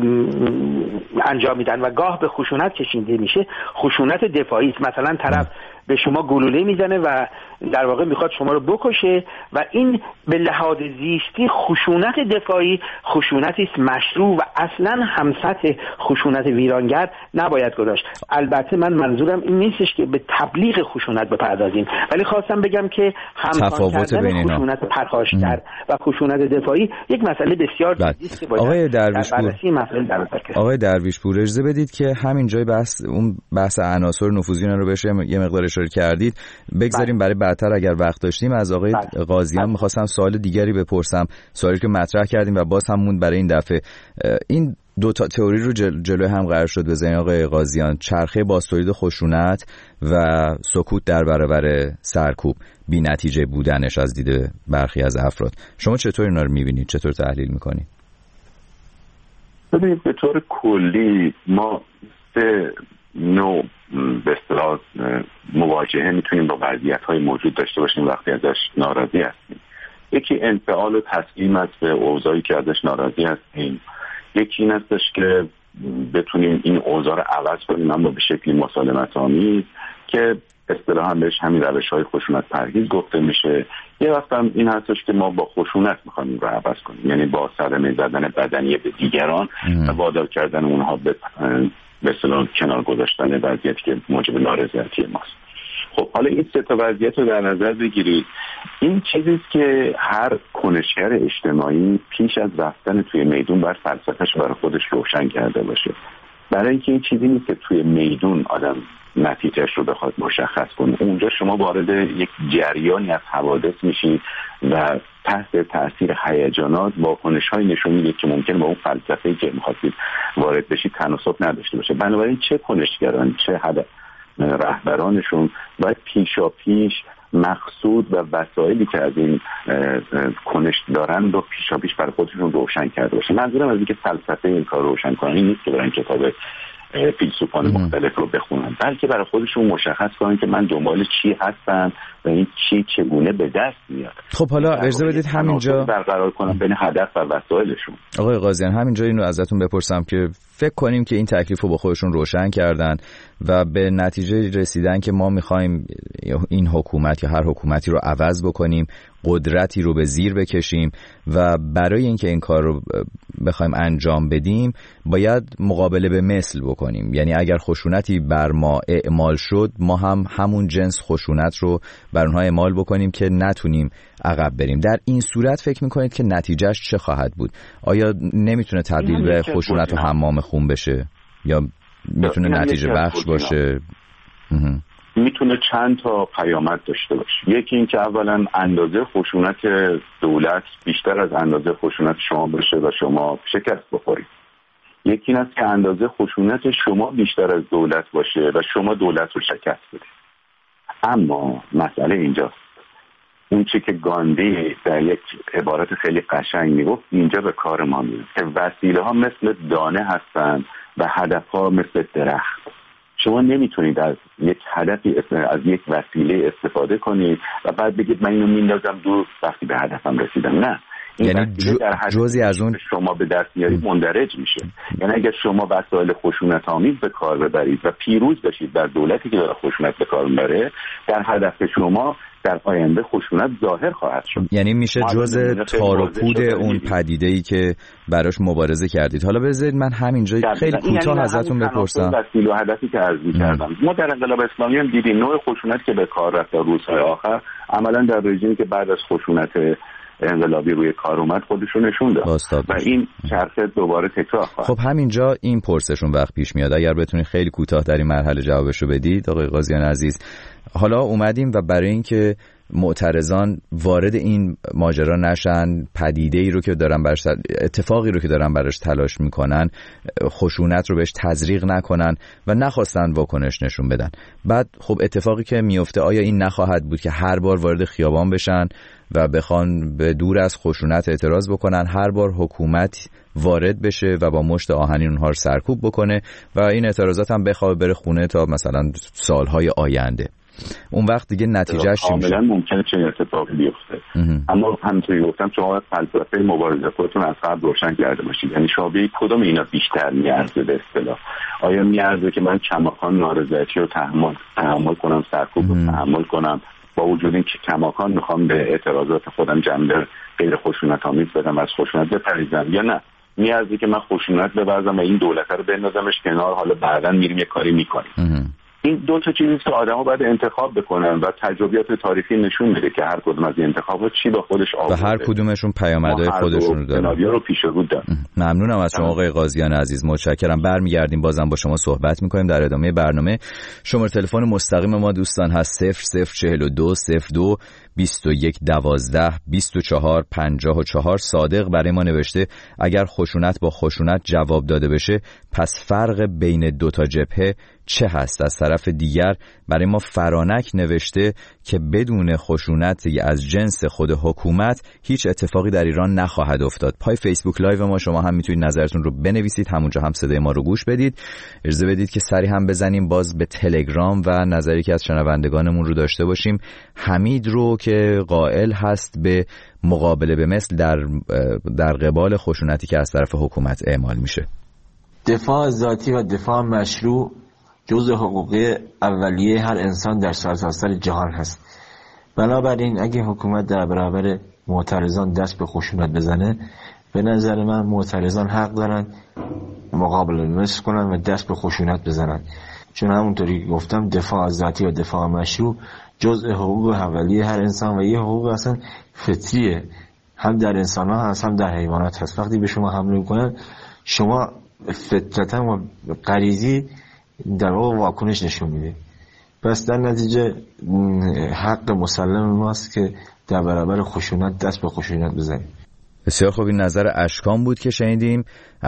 انجام میدن و گاه به خشونت کشیده میشه خشونت دفاعی است. مثلا طرف به شما گلوله میزنه و در واقع میخواد شما رو بکشه و این به لحاظ زیستی خشونت دفاعی خشونتی است مشروع و اصلا همسطح خشونت ویرانگر نباید گذاشت. البته من منظورم این نیستش که به تبلیغ خشونت بپردازیم، ولی خواستم بگم که همسان کردن خشونت پرخاشگر و خشونت دفاعی یک مسئله بسیار جدی است که باید در بررسی مسائل در نظر گرفت. آقای درویشپور اجازه بدید که همین جای بحث عناصر نفوذی رو بشه یه مقدار اشاره کردید، بگذاریم برای بعدتر اگر وقت داشتیم. از آقای قاضیان می‌خواستم سوال دیگری بپرسم، سوالی که مطرح کردیم و باز هم موند برای این دفعه. این دو تا تئوری رو جلوی هم قرار شد بزنید آقای قاضیان، چرخه بازتولید خشونت و سکوت در برابر سرکوب، بی نتیجه بودنش از دید برخی از افراد. شما چطور اینا رو می‌بینید؟ چطور تحلیل می‌کنید؟ ببینید به طور کلی ما سه نوع به اصطلاح مواجهه میتونیم با وضعیت‌های موجود داشته باشیم وقتی ازش ناراضی هستیم. یکی انفعال و تسلیم است به اوضاعی که ازش ناراضی هستیم. یکی این هستش که بتونیم این اوضاع رو عوض کنیم اما به شکلی مسالمت آمیز که اصطلاحاً بهش همین روش‌های خشونت پرهیز گفته میشه. یه وقت هم این هستش که ما با خشونت می‌خوایم رو عوض کنیم، یعنی با صدمه زدن بدنی به دیگران و وادار کردن اونها به اصطلاح کنار گذاشتن وضعیتی که موجب نارضایتی ماست. خب حالا این سه تا وضعیت رو در نظر بگیرید. این چیزیست که هر کنشگر اجتماعی پیش از رفتن توی میدون بر فلسفه‌اش برای خودش روشن کرده باشه. برای اینکه این چیزی نیست که توی میدون آدم نتیجهش رو بخواد مشخص کنه. اونجا شما وارد یک جریانی از حوادث میشید و تحت تاثیر هیجانات واکنش‌های نشون میدید که ممکنه با اون فلسفه‌ای که می‌خواستید وارد بشید تناسب نداشته باشه. بنابراین چه کنشگران چه رهبرانشون باید پیشاپیش مقصود و وسایلی که از این کنش دارن رو پیشاپیش برای خودشون روشن کرده باشه. منظورم از اینکه فلسفه این کار روشن کنن این نیست که برن کتاب فیلسوفان مختلف رو بخونن، بلکه برای خودشون مشخص کنن که من دنبال چی هستم و این چی چگونه به دست میاد. خب حالا اجازه بدید همینجا برقرار کنم بین هدف و وسایلشون. آقای قاضیان، همینجا اینو ازتون بپرسم که فکر کنیم که این تکلیف رو با خودشون روشن کردن و به نتیجه رسیدن که ما میخوایم این حکومت یا هر حکومتی رو عوض بکنیم، قدرتی رو به زیر بکشیم و برای اینکه این کار رو بخوایم انجام بدیم باید مقابله به مثل بکنیم. یعنی اگر خشونتی بر ما اعمال شد، ما هم همون جنس خشونت رو بر اونها اعمال بکنیم که نتونیم عقب بریم. در این صورت فکر میکنید که نتیجهش چه خواهد بود؟ آیا نمیتونه تبدیل به خشونت و حمام خون بشه یا میتونه نتیجه بخش باشه؟ میتونه چند تا پیامد داشته باشه. یکی این که اولا اندازه خشونت دولت بیشتر از اندازه خشونت شما بشه و شما شکست بخورید. یکی این است که اندازه خشونت شما بیشتر از دولت باشه و شما دولت رو شکست بدید. اما مسئله اینجاست، اون چی که گاندی در یک عبارت خیلی قشنگ میگفت اینجا به کار ما میاد که وسیله ها مثل دانه هستن و هدف ها مثل درخت. شما نمیتونید از یک هدفی از یک وسیله استفاده کنید و بعد بگید من اینو میندازم دور وقتی به هدفم رسیدم. نه، یعنی جزئی از اون شما به دست میارید مندرج میشه. یعنی اگر شما وسایل خشونت آمیز به کار ببرید و پیروز بشید در دولتی که داره خشونت به کار میبره، در هدف شما در آینده خشونت ظاهر خواهد شد. یعنی میشه جزء تار و پود اون پدیده‌ای که براش مبارزه کردید. حالا بذارید من همینجا خیلی کوتاه ازتون بپرسم. وسیله و هدفی که عرض می‌کردم، ما در انقلاب اسلامی هم دیدیم نوع خشونت که به کار رفت در روزهای آخر عملاً در رژیمی که بعد از خشونت انقلابی روی کار اومد خودشون نشون داد و این چرخه دوباره تکرار خواهد. خب همینجا این پرسشون وقت پیش میاد، اگر بتونید خیلی کوتاه در این مرحله جوابشو بدید آقای قاضیان عزیز. حالا اومدیم و برای اینکه معترضان وارد این ماجرا نشن، پدیده‌ای رو که دارن براش، اتفاقی رو که دارن براش تلاش میکنن، خشونت رو بهش تزریق نکنن و نخواستن واکنش نشون بدن. بعد خب اتفاقی که میفته، آیا این نخواهد بود که هر بار وارد خیابان بشن و بخوان به دور از خشونت اعتراض بکنن، هر بار حکومت وارد بشه و با مشت آهنین اونها رو سرکوب بکنه و این اعتراضات هم بخواد بره خونه تا مثلا سالهای آینده؟ اون وقت دیگه نتیجهش چی میشه؟ کاملا ممکنه چنین اتفاقی بیفته. اما همونطوری گفتم شما فلسفه مبارزه خودتون از قبل روشن کرده باشید. یعنی شابه کدوم اینا بیشتر میارزه به اصطلاح؟ آیا میارزه که من کماکان نارضایتی رو تحمل کنم، سرکوب رو تحمل کنم، با وجود اینکه کماکان میخوام به اعتراضات خودم جنبه غیر خشونت آمیز بدم، از خشونت بپریزم، یا نه میارزه که من خشونت بورزم و این دولت رو بندازمش کنار، حالا بعداً میریم یه کاری میکنیم؟ این دو تا چیزی که آدم‌ها باید انتخاب بکنن و تجربیات تاریخی نشون میده که هر کدوم از این انتخابات چی با خودش آورده و هر کدومشون پیامدهای خودشون رو داره. سناریو رو پیش رو دارن. ممنونم از شما آقای قاضیان عزیز، متشکرم. برمیگردیم بازم با شما صحبت می‌کنیم در ادامه برنامه. شماره تلفن مستقیم ما دوستان هست 0042 02 21 12 24 54. صادق برای ما نوشته اگر خشونت با خشونت جواب داده بشه پس فرق بین دو تا جبهه چه هست؟ از طرف دیگر برای ما فرانک نوشته که بدون خشونت از جنس خود حکومت هیچ اتفاقی در ایران نخواهد افتاد. پای فیسبوک لایو ما شما هم میتونید نظرتون رو بنویسید، همونجا هم صدای ما رو گوش بدید. اجازه بدید که سری هم بزنیم باز به تلگرام و نظری که از شنوندگانمون رو داشته باشیم. حمید رو که قائل هست به مقابله به مثل در قبال خشونتی که از طرف حکومت اعمال میشه. دفاع ذاتی و دفاع مشروع جزء حقوقی اولیه هر انسان در سرتاسر جهان هست. بنابراین اگه حکومت در برابر معترضان دست به خشونت بزنه، به نظر من معترضان حق دارن مقابله مثل کنن و دست به خشونت بزنن، چون همونطوری که گفتم دفاع ذاتی و دفاع مشروع جزء حقوق اولیه هر انسان و یه حقوق اصلا فطریه، هم در انسان ها هست هم در حیوانات هست. وقتی به شما حمله میکنن شما فطرتا و غریزی در واقع واکنش نشون میده. پس در نتیجه حق مسلم ماست که در برابر خشونت دست به خشونت بزنیم. بسیار خوب. این نظر اشکان بود که شنیدیم،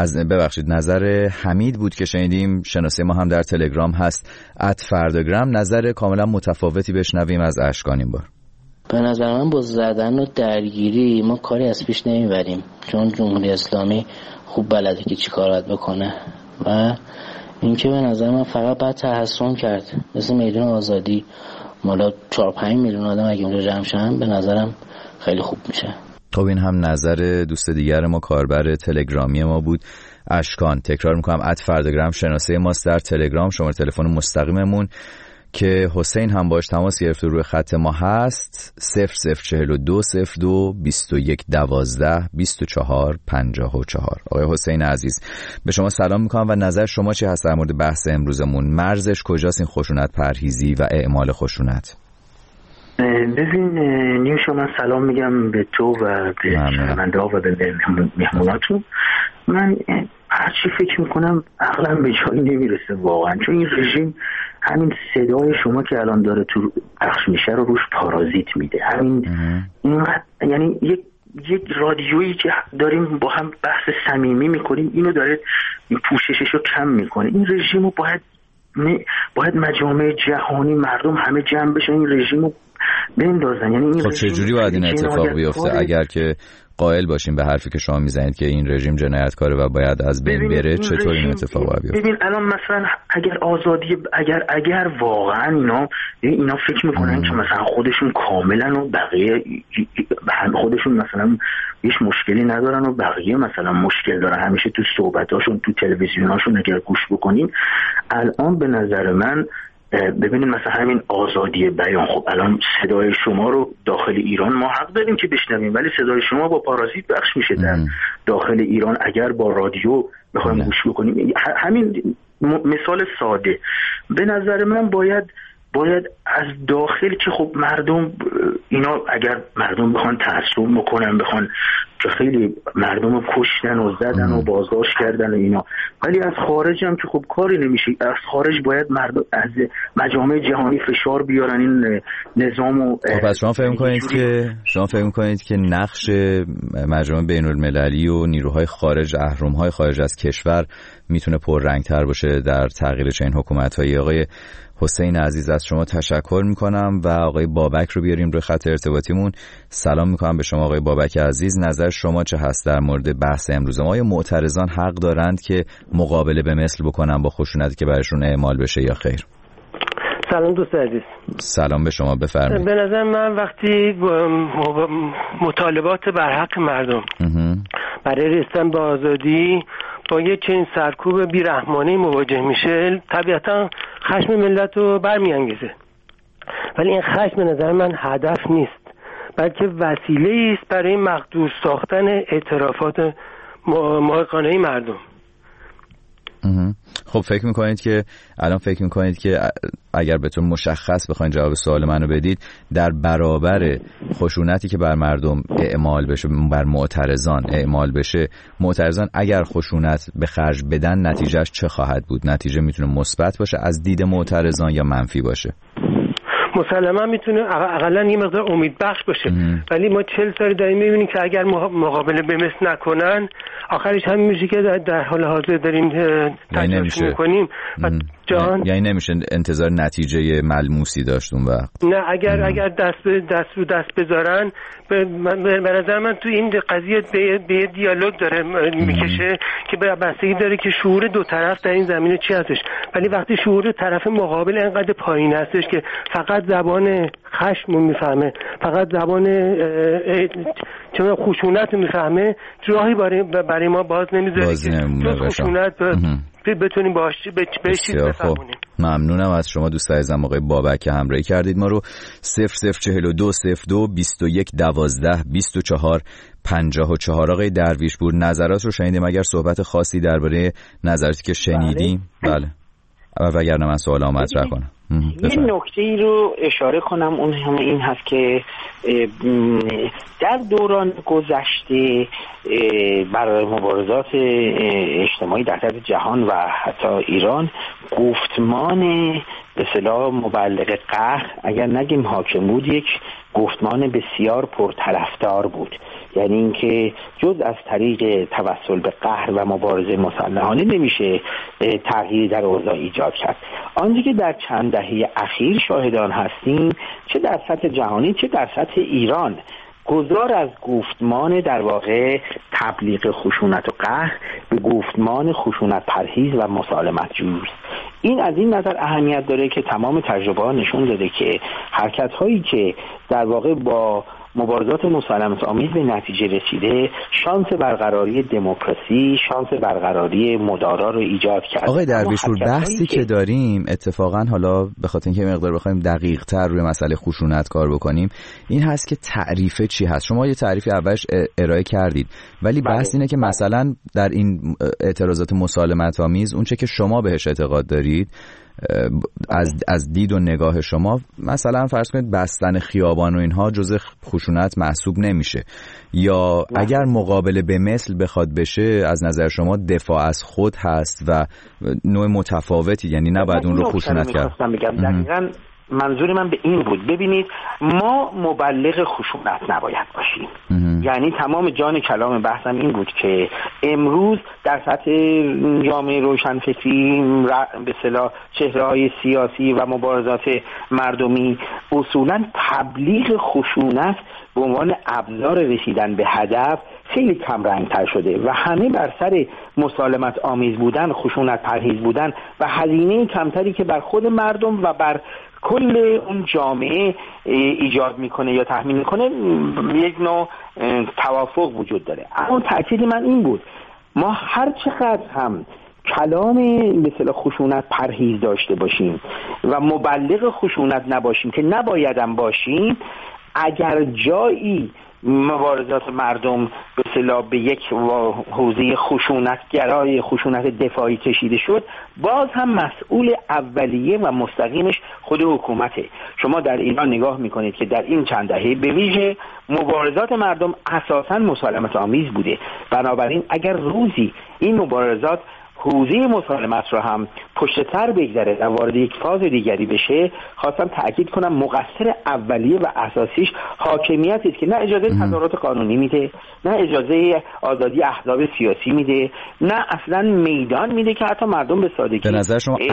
نظر حمید بود که شنیدیم. شناسه ما هم در تلگرام هست @فرداگرام. نظر کاملا متفاوتی بشنویم از اشکان این بار. به نظر من با زدن و درگیری ما کاری از پیش نمیبریم، چون جمهوری اسلامی خوب بلده که چی کار باید بکنه و این که به نظر من فقط باید تحسن کرد، مثل میدان آزادی مالا 4-5 میلیون آدم اگه اونجا جمع شن به نظرم خیلی خوب میشه. خب این هم نظر دوست دیگر ما، کاربر تلگرامی ما بود، اشکان. تکرار میکنم @فرداگرام شناسه ماست در تلگرام، شماره تلفن مستقیممون که حسین هم باش تماس گرفته روی خط ما هست 004202 2112 2454. آقای حسین عزیز به شما سلام میکنم و نظر شما چی هست در مورد بحث امروزمون؟ مرزش کجاست این خشونت پرهیزی و اعمال خشونت؟ ببین نیوشا، من سلام میگم به تو و به شنونده ها و به مهموناتون. من هرچی فکر میکنم عقلم به جایی نمیرسه واقعا، چون این رژیم همین صدای شما که الان داره تو پخش میشه رو روش پارازیت میده. همین اینقدر، یعنی یک رادیویی که داریم با هم بحث صمیمی میکنیم اینو داره پوششش رو کم میکنه. این رژیم رو باید مجامع جهانی مردم همه جمع بشن این رژیم رو بندازن. یعنی این خب چجوری باید این اتفاق بیفته اگر که قائل باشیم به حرفی که شما میزنید که این رژیم جنایتکاره و باید از بین بره؟ چطور این اتفاق باید بیفته؟ ببین الان مثلا اگر آزادی، اگر واقعا اینا فکر میکنن که مثلا خودشون کاملا و بقیه خودشون مثلا هیچ مشکلی ندارن و بقیه مثلا مشکل دارن، همیشه تو صحبتاشون تو تلویزیوناشون اگر گوش بکنین الان به نظر من ببینید مثلا همین آزادی بیان، خب الان صدای شما رو داخل ایران ما حق داریم که بشنویم، ولی صدای شما با پارازیت پخش میشه در داخل ایران اگر با رادیو بخوایم گوش بکنیم. همین مثال ساده. به نظر من باید از داخل که خب مردم اینا اگر مردم بخوان تعصب بکنن، بخوان که خیلی مردم رو کشتن و زدن و بازداشت کردن و اینا، ولی از خارج هم که خب کاری نمیشه. از خارج باید مردم از مجامع جهانی فشار بیارن این نظام و پس شما فکر میکنید که نقش مجامع بین المللی و نیروهای خارج، اهرم‌های خارج از کشور میتونه پررنگ‌تر باشه در تغییر چنین حکومت‌های؟ آقای حسین عزیز از شما تشکر میکنم و آقای بابک رو بیاریم روی خط ارتباطیمون. سلام میکنم به شما آقای بابک عزیز، نظر شما چه هست در مورد بحث امروز ما؟ آیا معترضان حق دارند که مقابله به مثل بکنن با خشونتی که برشون اعمال بشه یا خیر؟ سلام دوست عزیز. سلام به شما، بفرمایید. به نظر من وقتی مطالبات برحق مردم برای رسیدن به آزادی با یه چنین سرکوب بیرحمانه مواجه میشه، طبیعتا خشم ملت رو برمیانگیزه، ولی این خشم به نظر من هدف نیست، بلکه وسیله است برای مقدور ساختن اعترافات محققانه مردم. خب فکر میکنید که اگر بهتون مشخص بخواید جواب سوال منو بدید، در برابر خشونتی که بر مردم اعمال بشه، بر معترضان اعمال بشه، معترضان اگر خشونت به خرج بدن نتیجهش چه خواهد بود؟ نتیجه میتونه مثبت باشه از دید معترضان یا منفی باشه؟ مسلما میتونه اقلا یه مقدار امید بخش باشه، ولی ما 40 سال داریم میبینیم که اگر مقابله به مثل نکنن آخرش همین میشه که در حال حاضر داریم تجربه میکنیم. یعنی نمیشه انتظار نتیجه ملموسی داشت اون وقت؟ نه، اگر دست بذارن به نظر من تو این قضیه به دیالوگ داره میکشه که بستگی داره که شعور دو طرف در این زمینه چی هستش، ولی وقتی شعور طرف مقابل انقدر پایین هستش که فقط زبان خشم میفهمه، فقط زبان خشونت میفهمه، راهی برای ما باز نمیذاره که خشونت بتونیم بهش چیز بفهمونیم. ممنونم از شما دوست عزیزم آقای بابک که همراهی کردید ما رو. 004202 2112 2454. آقای درویشپور نظرات رو شنیدیم، اگر صحبت خاصی درباره نظراتی که شنیدیم؟ بله. وگرنه من سوال مطرح کنم. یه نکته ای رو اشاره کنم، اون هم این هست که در دوران گذشته برای مبارزات اجتماعی در سطح جهان و حتی ایران گفتمان به اصطلاح مبلغ قهر، اگر نگیم حاکم بود، یک گفتمان بسیار پرطرفدار بود. یعنی اینکه جز از طریق توسل به قهر و مبارزه مسلحانه نمیشه تغییری در اوضاع ایجاد کرد. آنچه که در چند دهه اخیر شاهدان هستیم، چه در سطح جهانی چه در سطح ایران، گذار از گفتمان در واقع تبلیغ خشونت و قهر به گفتمان خشونت پرهیز و مسالمت جویی. این از این نظر اهمیت داره که تمام تجربه ها نشون داده که حرکت هایی که در واقع با مبارزات مسالمت آمیز به نتیجه رسیده شانس برقراری دموکراسی، شانس برقراری مدارا رو ایجاد کرد. آقای درویشپور، بحثی که داریم اتفاقا حالا به خاطر اینکه مقدار بخوایم دقیق تر روی مسئله خشونت کار بکنیم این هست که تعریف چی هست. شما یه تعریفی اولش ارائه کردید ولی بحث اینه که مثلا در این اعتراضات مسالمت آمیز اون چه که شما بهش اعتقاد دارید از دید و نگاه شما مثلا فرض کنید بستن خیابان و اینها جزء خشونت محسوب نمیشه، یا اگر مقابله به مثل بخواد بشه از نظر شما دفاع از خود هست و نوع متفاوتی، یعنی نباید اون رو خشونت کرد. دقیقاً منظور من به این بود. ببینید ما مبلغ خشونت نباید باشیم. یعنی تمام جان کلام بحثم این بود که امروز در سطح جامعه روشنفکری به اصطلاح چهره‌های سیاسی و مبارزات مردمی اصولاً تبلیغ خشونت به عنوان ابزار رسیدن به هدف خیلی کم رنگ‌تر شده و همه بر سر مسالمت آمیز بودن، خشونت پرهیز بودن و هزینه کمتری که بر خود مردم و بر کل اون جامعه ایجاد میکنه یا تحمیل میکنه یک نوع توافق وجود داره. اما تأکید من این بود ما هر چقدر هم کلام به اصطلاح خشونت پرهیز داشته باشیم و مبلغ خشونت نباشیم که نبایدم باشیم، اگر جایی مبارزات مردم به اصطلاح به یک حوزه خشونتگرای خشونت دفاعی کشیده شد، باز هم مسئول اولیه و مستقیمش خود حکومته. شما در ایران نگاه میکنید که در این چند دهه به ویژه مبارزات مردم اساساً مسالمت آمیز بوده. بنابراین اگر روزی این مبارزات حوزه مسالمت رو هم پشت سر بگذره و وارد یک فاز دیگری بشه، خواستم تأکید کنم مقصر اولیه و اساسیش حاکمیتی است که نه اجازه تظاهرات قانونی میده، نه اجازه آزادی احزاب سیاسی میده، نه اصلا میدان میده که حتی مردم به سادگی. به نظر شما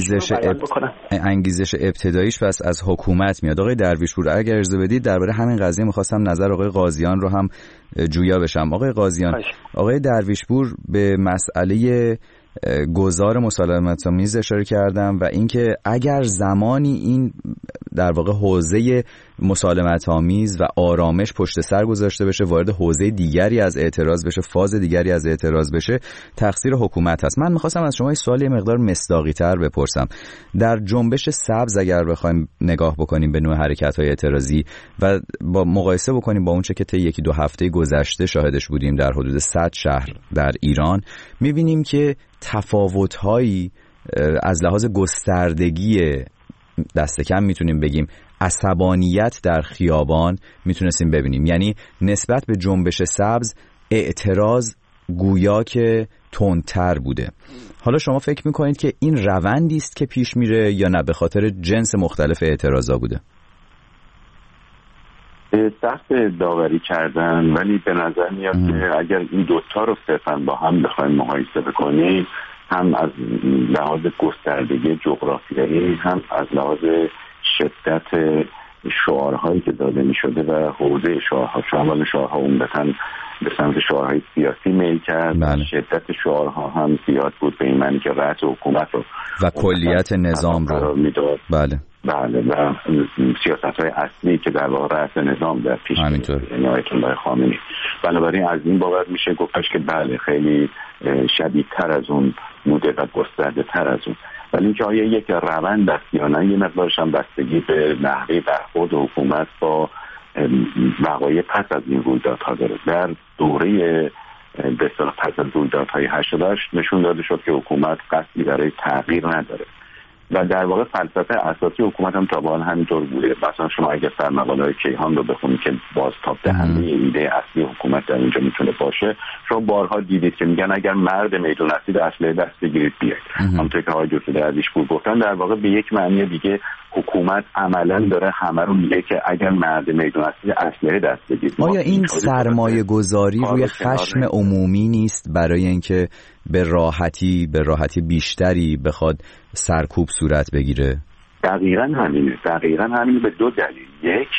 انگیزش ابتداییش پس از حکومت میاد؟ آقای درویشپور اگر اجازه بدید درباره همین قضیه می‌خواستم نظر آقای قاضیان رو هم جویا بشم. آقای قاضیان، آقای درویشپور به مسئله گذار مسالمت آمیز اشاره کردم و اینکه اگر زمانی این در واقع حوزه مسالمت آمیز و آرامش پشت سر گذاشته بشه، وارد حوزه دیگری از اعتراض بشه، فاز دیگری از اعتراض بشه، تقصیر حکومت هست. من می‌خواستم از شما این سوال یه مقدار مصداقی تر بپرسم. در جنبش سبز اگر بخوایم نگاه بکنیم به نوع حرکت‌های اعتراضی و با مقایسه بکنیم با اون چه که طی یکی دو هفته گذشته شاهدش بودیم در حدود 100 شهر در ایران، می‌بینیم که تفاوت‌هایی از لحاظ گستردگی دست کم میتونیم بگیم عصبانیت در خیابان میتونستیم ببینیم. یعنی نسبت به جنبش سبز اعتراض گویا که تندتر بوده. حالا شما فکر میکنید که این روندی است که پیش میره یا نه به خاطر جنس مختلف اعتراضا بوده؟ سخت داوری کردن، ولی به نظر میاد که اگر این دوتا رو صرفا با هم بخوایم مقایسه بکنیم، هم از لحاظ گستردگی جغرافیایی، هم از لحاظ شدت شعارهایی که داده می شده و حوزه شعارها، چون شعارها عمدتاً به سمت شعارهای سیاسی میل کرد. بله. شدت شعارها هم زیاد بود به این معنی که رأس حکومت رو و کلیت نظام رو میداد. بله و سیاست‌های اصلی که در واقع رأس نظام در پیش یعنی آیت الله خامنه‌ای. بنابراین از این بابت میشه گفتش که بله خیلی شدیدتر از اون بوده و گسترده تر از اون. ولی اینکه آیا یک روند است یا نه، یه مقدارش هم بستگی به نحوه برخورد حکومت با وقایع پس از این رویدادها داره. در دوره به اصطلاح پس از رویدادهای 88 نشون داده شد که حکومت قصدی برای تغییر نداره و در واقع فلسفه اساسی حکومت هم تا به حال همینطور بوده. مثلا شما اگه سرمقاله‌های کیهان رو بخونید که بازتاب دهنده ایده اصلی حکومت در اینجا میتونه باشه، شما بارها دیدید که میگن اگر مرد میدون هستید اسلحه دست بگیرید بیاید. همونطور که آقای دکتر درویشپور گفتن، در واقع به یک معنی دیگه حکومت عملاً داره همه رو میگه که اگر مرد میدون هستید اسلحه دست بگیرید. آیا این سرمایه گذاری روی خشم عمومی نیست برای اینکه به راحتی بیشتری بخواد سرکوب صورت بگیره؟ دقیقاً همینه به دو دلیل. یک،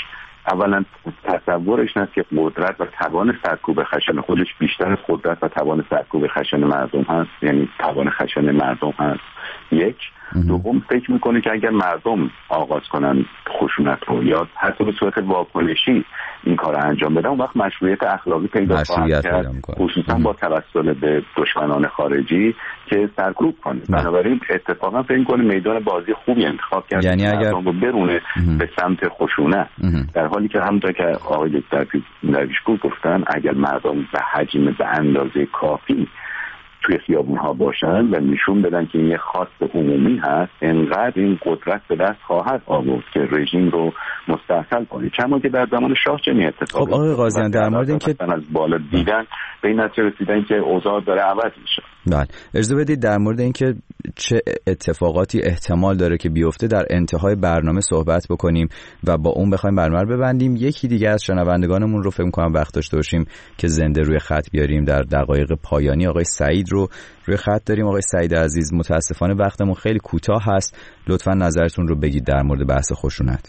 اولا تصورش نه که قدرت و توان سرکوب خشن خودش بیشتر از قدرت و توان سرکوب خشن مردم هست، یعنی توان خشن مردم هست. یک. دوم فکر میکنه که اگر مردم آغاز کنن خشونت رو یا حتی به صورت واکنشی این کار رو انجام بدن، اون وقت مشروعیت اخلاقی پیدا خواهد کرد، خصوصا با توسل به دشمنان خارجی که سرکوب کنه. بنابراین اتفاقا فکر میکنه میدان بازی خوبی انتخاب کرد، یعنی اگر مردم رو برونه به سمت خشونت، در حالی که همونطور که آقای درویشپور گفتن اگر مردم به حجم به اندازه کافی توی خیابون ها باشن و نشون بدن که این یه خواست عمومی هست، انقدر این قدرت به دست خواهد آورد که رژیم رو مستحصل کنه. چما که در زمان شاه چنین اتفاقی. خب آقای قاضیان در مورد این که از بالا دیدن به این نتیجه رسیدن که اوضاع داره عوض میشه. بله، اجازه بدید در مورد این که چه اتفاقاتی احتمال داره که بیفته در انتهای برنامه صحبت بکنیم و با اون بخوایم برنامه رو ببندیم. یکی دیگه از شنوندگانمون رو فکر می‌کنم وقت داشته باشیم که زنده روی خط بیاریم در دقایق پایانی. آقای سعید رو روی خط داریم. آقای سعید عزیز، متاسفانه وقتمون خیلی کوتاه هست، لطفاً نظرتون رو بگید در مورد بحث خشونت.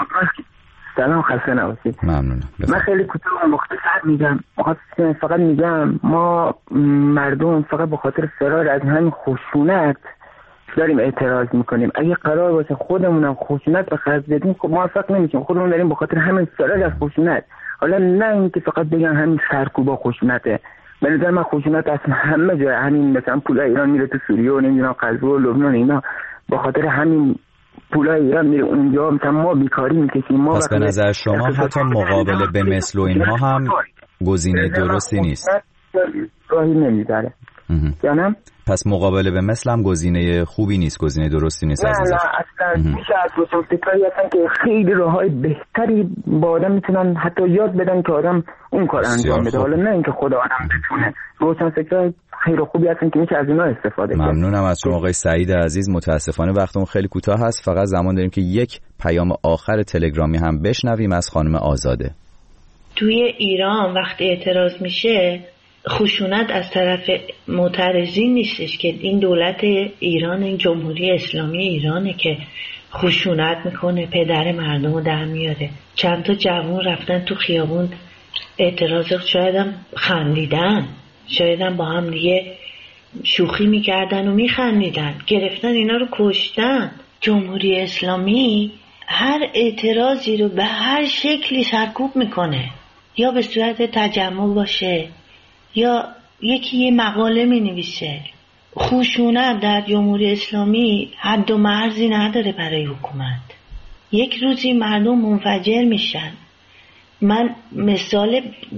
سلام، خسته نباشید. ممنونم. من خیلی کوتاه و مختصر میگم. فقط میگم ما مردم فقط به خاطر فرار از همین خشونت داریم اعتراض میکنیم. اگه قرار باشه خودمونم خشونت به خرج بدیم خب موفق نمیشیم. خودمون داریم به خاطر همین فرار از خشونت. حالا نه اینکه فقط بگن همین سرکوبا خشونته. به نظر من خشونت اصلا همه جای، همین مثلا پولای ایران میره تو سوریه و نمیدونم غزه و لبنان، اینا به خاطر همین پولای ایران میره اونجا، مثلا ما بیکاری میکشیم. پس به نظر شما حتی مقابله به مثل و اینها هم گزینه درستی نیست؟ راهی نمیذاره. جانم؟ پس مقابله به مثل هم گزینه خوبی نیست، گزینه درستی نیست. نه اصلا میشه از روشنفکرایی هستن که خیلی راههای بهتری با آدم میتونن حتی یاد بدن که آدم اون کار انجام بده. حالا نه اینکه خود آدم بتونه. روشنفکرای خیلی خوبی هستن که میشه از اینا استفاده کرد. ممنونم از شما آقای سعید عزیز. متاسفانه وقتمون خیلی کوتاه هست، فقط زمان داریم که یک پیام آخر تلگرامی هم بشنویم از خانم آزاده. توی ایران وقتی اعتراض میشه خشونت از طرف معترضین نیستش که این دولت ایران، این جمهوری اسلامی ایرانه که خشونت میکنه، پدر مردم رو در میاره. چند تا جوان رفتن تو خیابون اعتراض، شاید هم خندیدن، شاید هم با هم دیگه شوخی میکردن و میخندیدن، گرفتن اینا رو کشتن. جمهوری اسلامی هر اعتراضی رو به هر شکلی سرکوب میکنه، یا به صورت تجمع باشه یا یکی یه مقاله می نویسه. خشونت در جمهوری اسلامی حد و مرزی نداره برای حکومت. یک روزی مردم منفجر میشن. من مثال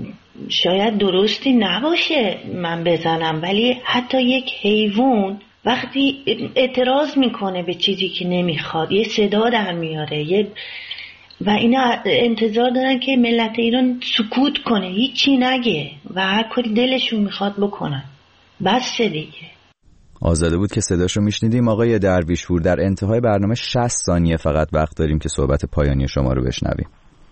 شاید درستی نباشه من بزنم، ولی حتی یک حیوان وقتی اعتراض میکنه به چیزی که نمیخواد یه صدا در میاره و اینا انتظار دارن که ملت ایران سکوت کنه، هیچی نگه و هر کاری دلشون میخواد بکنن. بس دیگه. آزاده بود که صداشو میشنیدیم. آقای درویشپور، در انتهای برنامه 60 ثانیه فقط وقت داریم که صحبت پایانی شما رو بشنویم.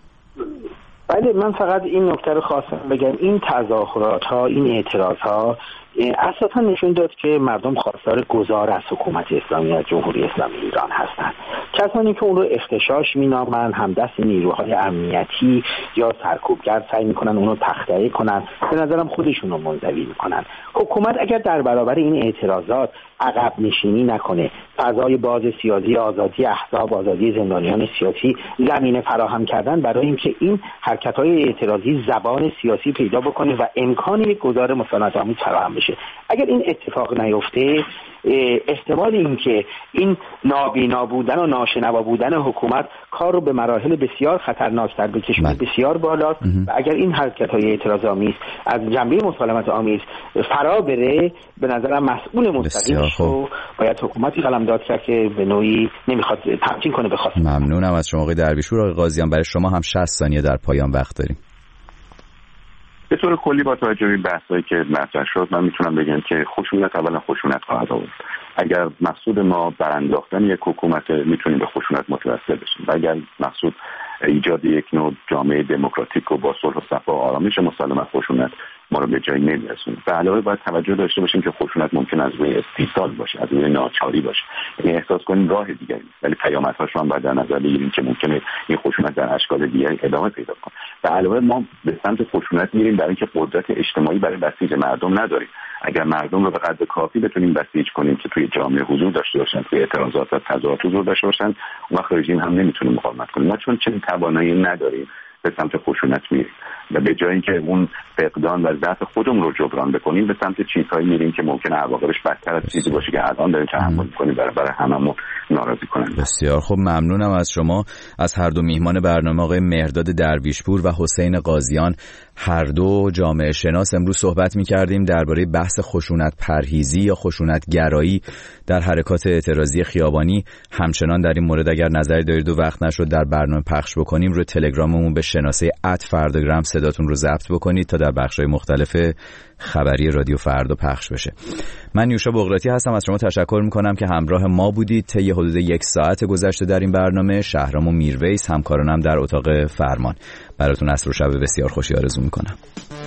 بله، من فقط این نکته رو خواستم بگم. این تظاهرات ها، این اعتراض ها اساسا نشون داد که مردم خواستار گذار از حکومت اسلامی از جمهوری اسلامی ایران هستند. کسانی که اون رو اختشاش مینامن، همدست نیروهای امنیتی یا سرکوبگر سعی میکنن اون رو تخطئه کنن، به نظرم خودشون رو منزوی میکنن. حکومت اگر در برابر این اعتراضات عقب نشینی نکنه، فضای باز سیاسی، آزادی احزاب، آزادی زندانیان سیاسی، زمینه فراهم کردن برای اینکه این حرکت‌های اعتراضی زبان سیاسی پیدا بکنه و امکان یک گذار مسالمت‌آمیز فراهم بشه. اگر این اتفاق نیفته، احتمال اینکه این نابینا بودن و ناشنوا بودن حکومت کار رو به مراحل بسیار خطرناکتر بکشونه بسیار بالاست و اگر این حرکت‌های اعتراض‌آمیز از جنبه مسالمت‌آمیز فرا بره، به نظرم مسئول مستقیمش رو باید حکومتی قلمداد کرد که به نوعی نمیخواد تمکین کنه به خواست. ممنونم از شما آقای درویشپور. آقای قاضیان، برای شما هم 60 ثانیه در پایان وقت داریم. به طور کلی با توجه به این بحثایی که مطرح شد، من میتونم بگم که خشونت اولا خشونت خواهد آورد. اگر مقصود ما برانداختن یک حکومت، میتونیم به خشونت متوسل بشیم و اگر مقصود ایجاد یک نوع جامعه دموکراتیک و با صلح و صفا و آرامش مسالمت خشونت، ما رو به جایی نمیرسونه. به علاوه باید توجه داشته باشیم که خشونت ممکن از روی استیصال باشه، از روی ناچاری باشه، یعنی احساس کنیم راه دیگری نیست، ولی پیامدهاش رو هم باید در نظر بگیریم که ممکنه این خشونت در اشکال دیگری ادامه پیدا کنه. به علاوه ما به سمت خشونت میریم برای اینکه قدرت اجتماعی برای بسیج مردم نداریم. اگر مردم رو به قدر کافی بتونیم بسیج کنیم که توی جامعه حضور داشته باشن، توی اعتراضات و تظاهرات حضور داشته باشن، اون وقت رژیم هم نمیتونه مقاومت کنه. ما چون چنین توانایی نداریم به سمت خشونت میریم و به جای اینکه اون فقدان و ضعف خودمون رو جبران بکنیم به سمت چیزهایی میریم که ممکنه عواقبش بدتر از چیزی باشه که الان داریم تحمل می‌کنیم، برای هممون ناراضی کننده. بسیار خب، ممنونم از شما، از هر دو میهمان برنامه آقای مهرداد درویشپور و حسین قاضیان، هر دو جامعه شناس. امروز صحبت می‌کردیم درباره بحث خشونت پرهیزی یا خشونت گرایی در حرکات اعتراضی خیابانی. همچنان در این مورد اگر نظری دارید و وقت نشد در برنامه پخش بکنیم، رو تلگراممون به شناسه @فرداگرام صداتون رو ضبط بکنید تا در بخش‌های مختلف خبری رادیو فردا پخش بشه. من نیوشا بغراتی هستم، از شما تشکر میکنم که همراه ما بودید طی حدود 1 ساعت گذشته در این برنامه. شهرام و میرویس همکارانم در اتاق فرمان براتون عصر و شب بسیار خوشی آرزو میکنم.